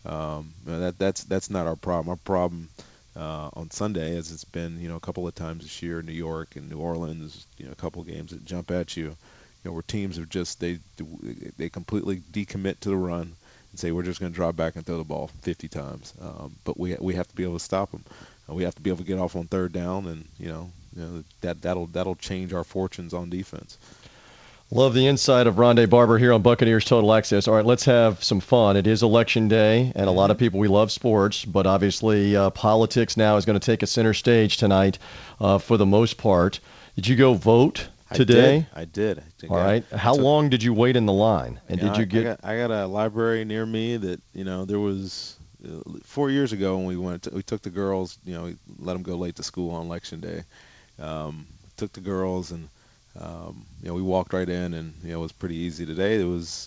that's not our problem. Our problem on Sunday, as it's been, a couple of times this year in New York and New Orleans, a couple of games that jump at you, where teams have just they completely decommit to the run and say we're just going to drop back and throw the ball 50 times. But we have to be able to stop them. We have to be able to get off on third down, and that'll change our fortunes on defense. Love the insight of Rondé Barber here on Buccaneers Total Access. All right, let's have some fun. It is Election Day, and a lot of people, we love sports, but obviously politics now is going to take a center stage tonight for the most part. Did you go vote today? I did. All right. How long did you wait in the line? And did you get? I got a library near me that there was 4 years ago when we took the girls. We let them go late to school on Election Day. Took the girls and we walked right in, and it was pretty easy. Today there was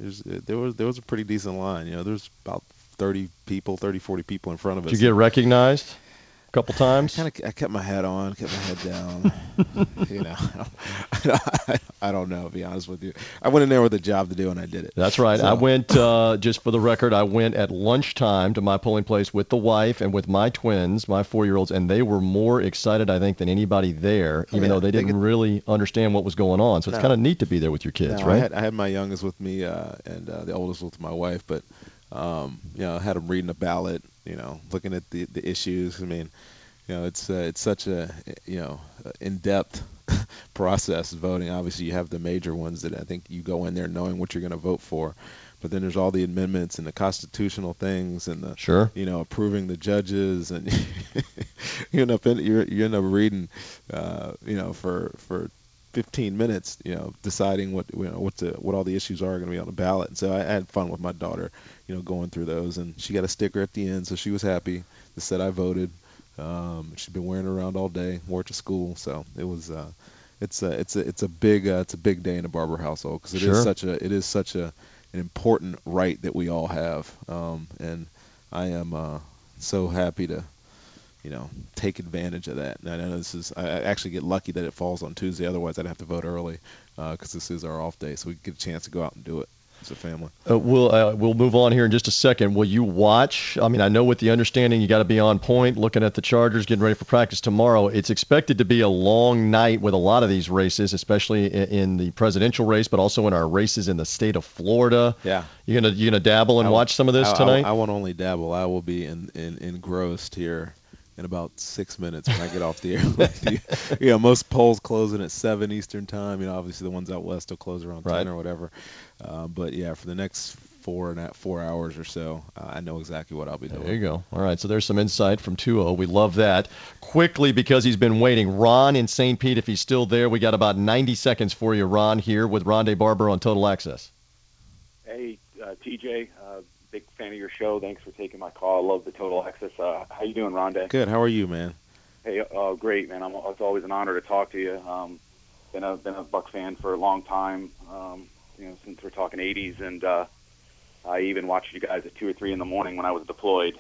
a pretty decent line. There's about 40 people in front of us. Did you get recognized? Couple times? I kept my head on, kept my head down. I don't know, to be honest with you. I went in there with a job to do, and I did it. That's right. So. I went, just for the record, I went at lunchtime to my polling place with the wife and with my twins, my 4-year-olds, and they were more excited, I think, than anybody there, even though they didn't really understand what was going on. So it's kind of neat to be there with your kids, right? I had my youngest with me and the oldest with my wife, but I had them reading the ballot, looking at the issues. I mean, it's such a in-depth process voting. Obviously, you have the major ones that I think you go in there knowing what you're going to vote for, but then there's all the amendments and the constitutional things and the approving the judges, and you end up reading for 15 minutes, deciding what all the issues are going to be on the ballot. And so I had fun with my daughter, going through those, and she got a sticker at the end, so she was happy that said I voted. She's been wearing it around all day, wore it to school, so it was it's a big day in the Barber household, because it is such an important right that we all have, and I am so happy to take advantage of that. And I know I actually get lucky that it falls on Tuesday. Otherwise, I'd have to vote early because this is our off day, so we get a chance to go out and do it as a family. We'll move on here in just a second. Will you watch? I mean, I know with the understanding you got to be on point, looking at the Chargers, getting ready for practice tomorrow. It's expected to be a long night with a lot of these races, especially in the presidential race, but also in our races in the state of Florida. Yeah. You gonna dabble and watch some of this tonight? I won't only dabble. I will be engrossed here in about 6 minutes when I get off the air with you. Most polls closing at 7 Eastern time. Obviously the ones out west will close around 10 or whatever. But yeah, for the next 4 hours or so, I know exactly what I'll be doing. There you go. All right, so there's some insight from 2-0. We love that. Quickly, because he's been waiting, Ron in St. Pete, if he's still there, we got about 90 seconds for you, Ron, here with Rondé Barber on Total Access. Hey, TJ, big fan of your show. Thanks for taking my call. I love the Total Access. How you doing, Rondé? Good. How are you, man? Hey, great, man. It's always an honor to talk to you. Been a Buck fan for a long time, since we're talking 80s, and I even watched you guys at 2 or 3 in the morning when I was deployed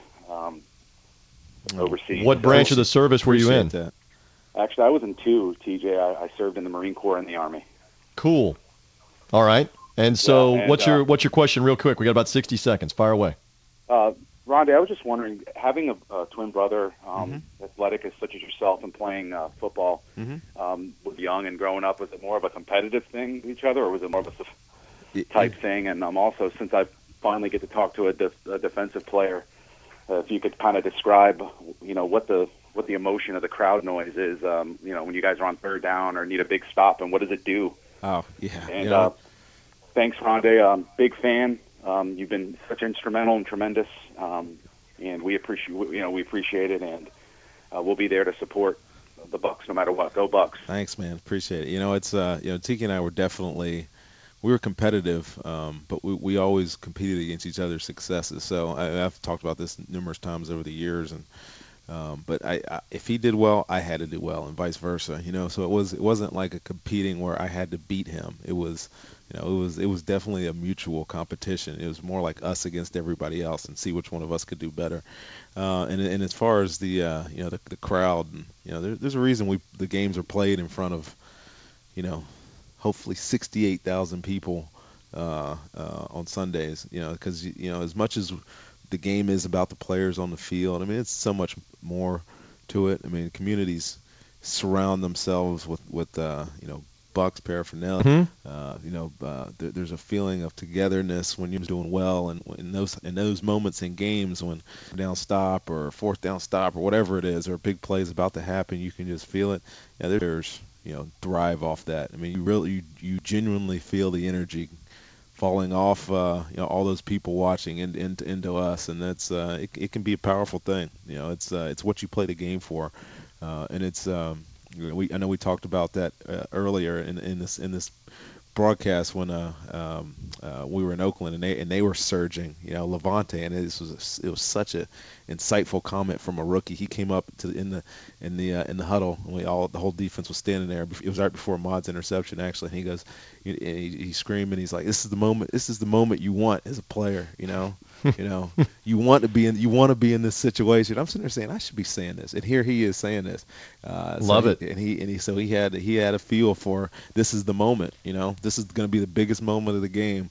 overseas. What branch of the service were you in? That. Actually, I was in 2, TJ. I served in the Marine Corps and the Army. Cool. All right. And so what's your question real quick? We got about 60 seconds. Fire away. Rondé, I was just wondering, having a twin brother, athletic as such as yourself, and playing football, with young and growing up, was it more of a competitive thing with each other, or was it more of a type thing? And also, since I finally get to talk to a defensive player, if you could kind of describe, what the emotion of the crowd noise is, when you guys are on third down or need a big stop, and what does it do? Oh, yeah. And thanks, Rondé. Big fan. You've been such instrumental and tremendous, and we appreciate it, and we'll be there to support the Bucks no matter what. Go Bucks! Thanks, man. Appreciate it. It's Tiki and I were definitely. We were competitive, but we always competed against each other's successes. So I've talked about this numerous times over the years, and but if he did well, I had to do well, and vice versa. So it wasn't like a competing where I had to beat him. It was definitely a mutual competition. It was more like us against everybody else, and see which one of us could do better. And as far as the crowd, there's a reason the games are played in front of, hopefully 68,000 people on Sundays, because as much as the game is about the players on the field, it's so much more to it. Communities surround themselves with Bucks paraphernalia. There's a feeling of togetherness when you're doing well, and in those moments in games when down stop or fourth down stop or whatever it is, or a big play is about to happen, you can just feel it. There's thrive off that. You genuinely feel the energy falling off, all those people watching into us, and that's it can be a powerful thing. It's what you play the game for, and it's I know we talked about that earlier in this broadcast when we were in Oakland and they were surging, Levante, and it was such a insightful comment from a rookie. He came up in the huddle, and the whole defense was standing there. It was right before Ahmad's interception, actually. And he goes, he screamed, and he's like, "This is the moment you want as a player, you want to be in this situation." I'm sitting there saying, I should be saying this, and here he is saying this. Love it. And he had a feel for this is the moment, this is going to be the biggest moment of the game.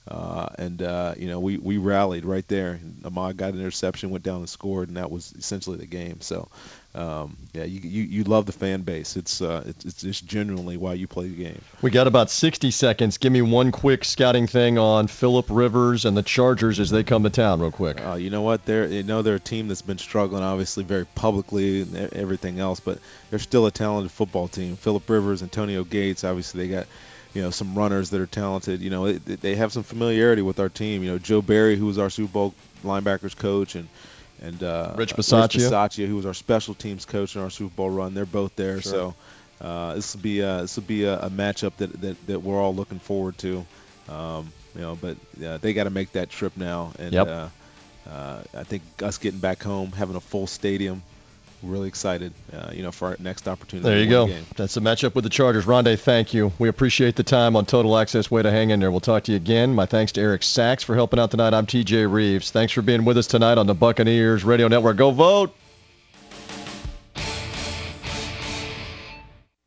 We rallied right there. Ahmad got an interception, went down and scored, and that was essentially the game. So, you love the fan base. It's just genuinely why you play the game. We got about 60 seconds. Give me one quick scouting thing on Phillip Rivers and the Chargers as they come to town, real quick. You know what? They're a team that's been struggling, obviously, very publicly and everything else, but they're still a talented football team. Phillip Rivers, Antonio Gates, obviously they got some runners that are talented. They have some familiarity with our team. Joe Barry, who was our Super Bowl linebackers coach, and Rich Bisaccia, who was our special teams coach in our Super Bowl run. They're both there. Sure. So this will be a matchup that we're all looking forward to. But they got to make that trip now, and I think us getting back home, having a full stadium. Really excited, for our next opportunity. There you go. That's the matchup with the Chargers. Rondé, thank you. We appreciate the time on Total Access. Way to hang in there. We'll talk to you again. My thanks to Eric Sachs for helping out tonight. I'm TJ Reeves. Thanks for being with us tonight on the Buccaneers Radio Network. Go vote.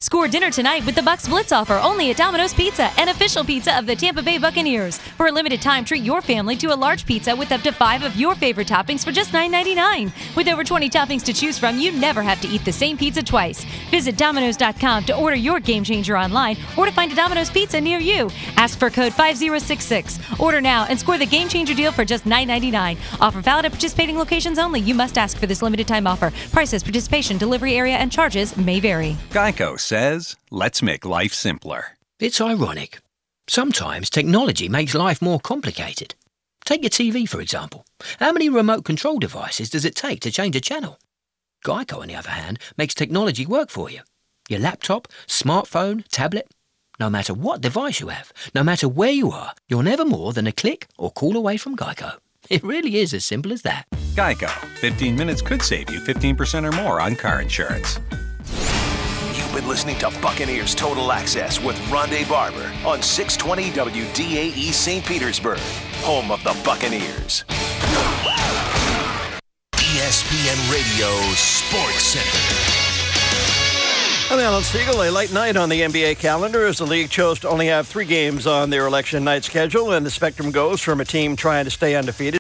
Score dinner tonight with the Bucks Blitz offer only at Domino's Pizza, an official pizza of the Tampa Bay Buccaneers. For a limited time, treat your family to a large pizza with up to 5 of your favorite toppings for just $9.99. With over 20 toppings to choose from, you never have to eat the same pizza twice. Visit Domino's.com to order your game changer online or to find a Domino's Pizza near you. Ask for code 5066. Order now and score the game changer deal for just $9.99. Offer valid at participating locations only. You must ask for this limited time offer. Prices, participation, delivery area, and charges may vary. Geico says, let's make life simpler. It's ironic. Sometimes technology makes life more complicated. Take your TV, for example. How many remote control devices does it take to change a channel? Geico, on the other hand, makes technology work for you. Your laptop, smartphone, tablet. No matter what device you have, no matter where you are, you're never more than a click or call away from Geico. It really is as simple as that. Geico. 15 minutes could save you 15% or more on car insurance. You've been listening to Buccaneers Total Access with Rondé Barber on 620 WDAE St. Petersburg, home of the Buccaneers. ESPN Radio Sports Center. I'm Alan Siegel. A late night on the NBA calendar as the league chose to only have 3 games on their election night schedule, and the spectrum goes from a team trying to stay undefeated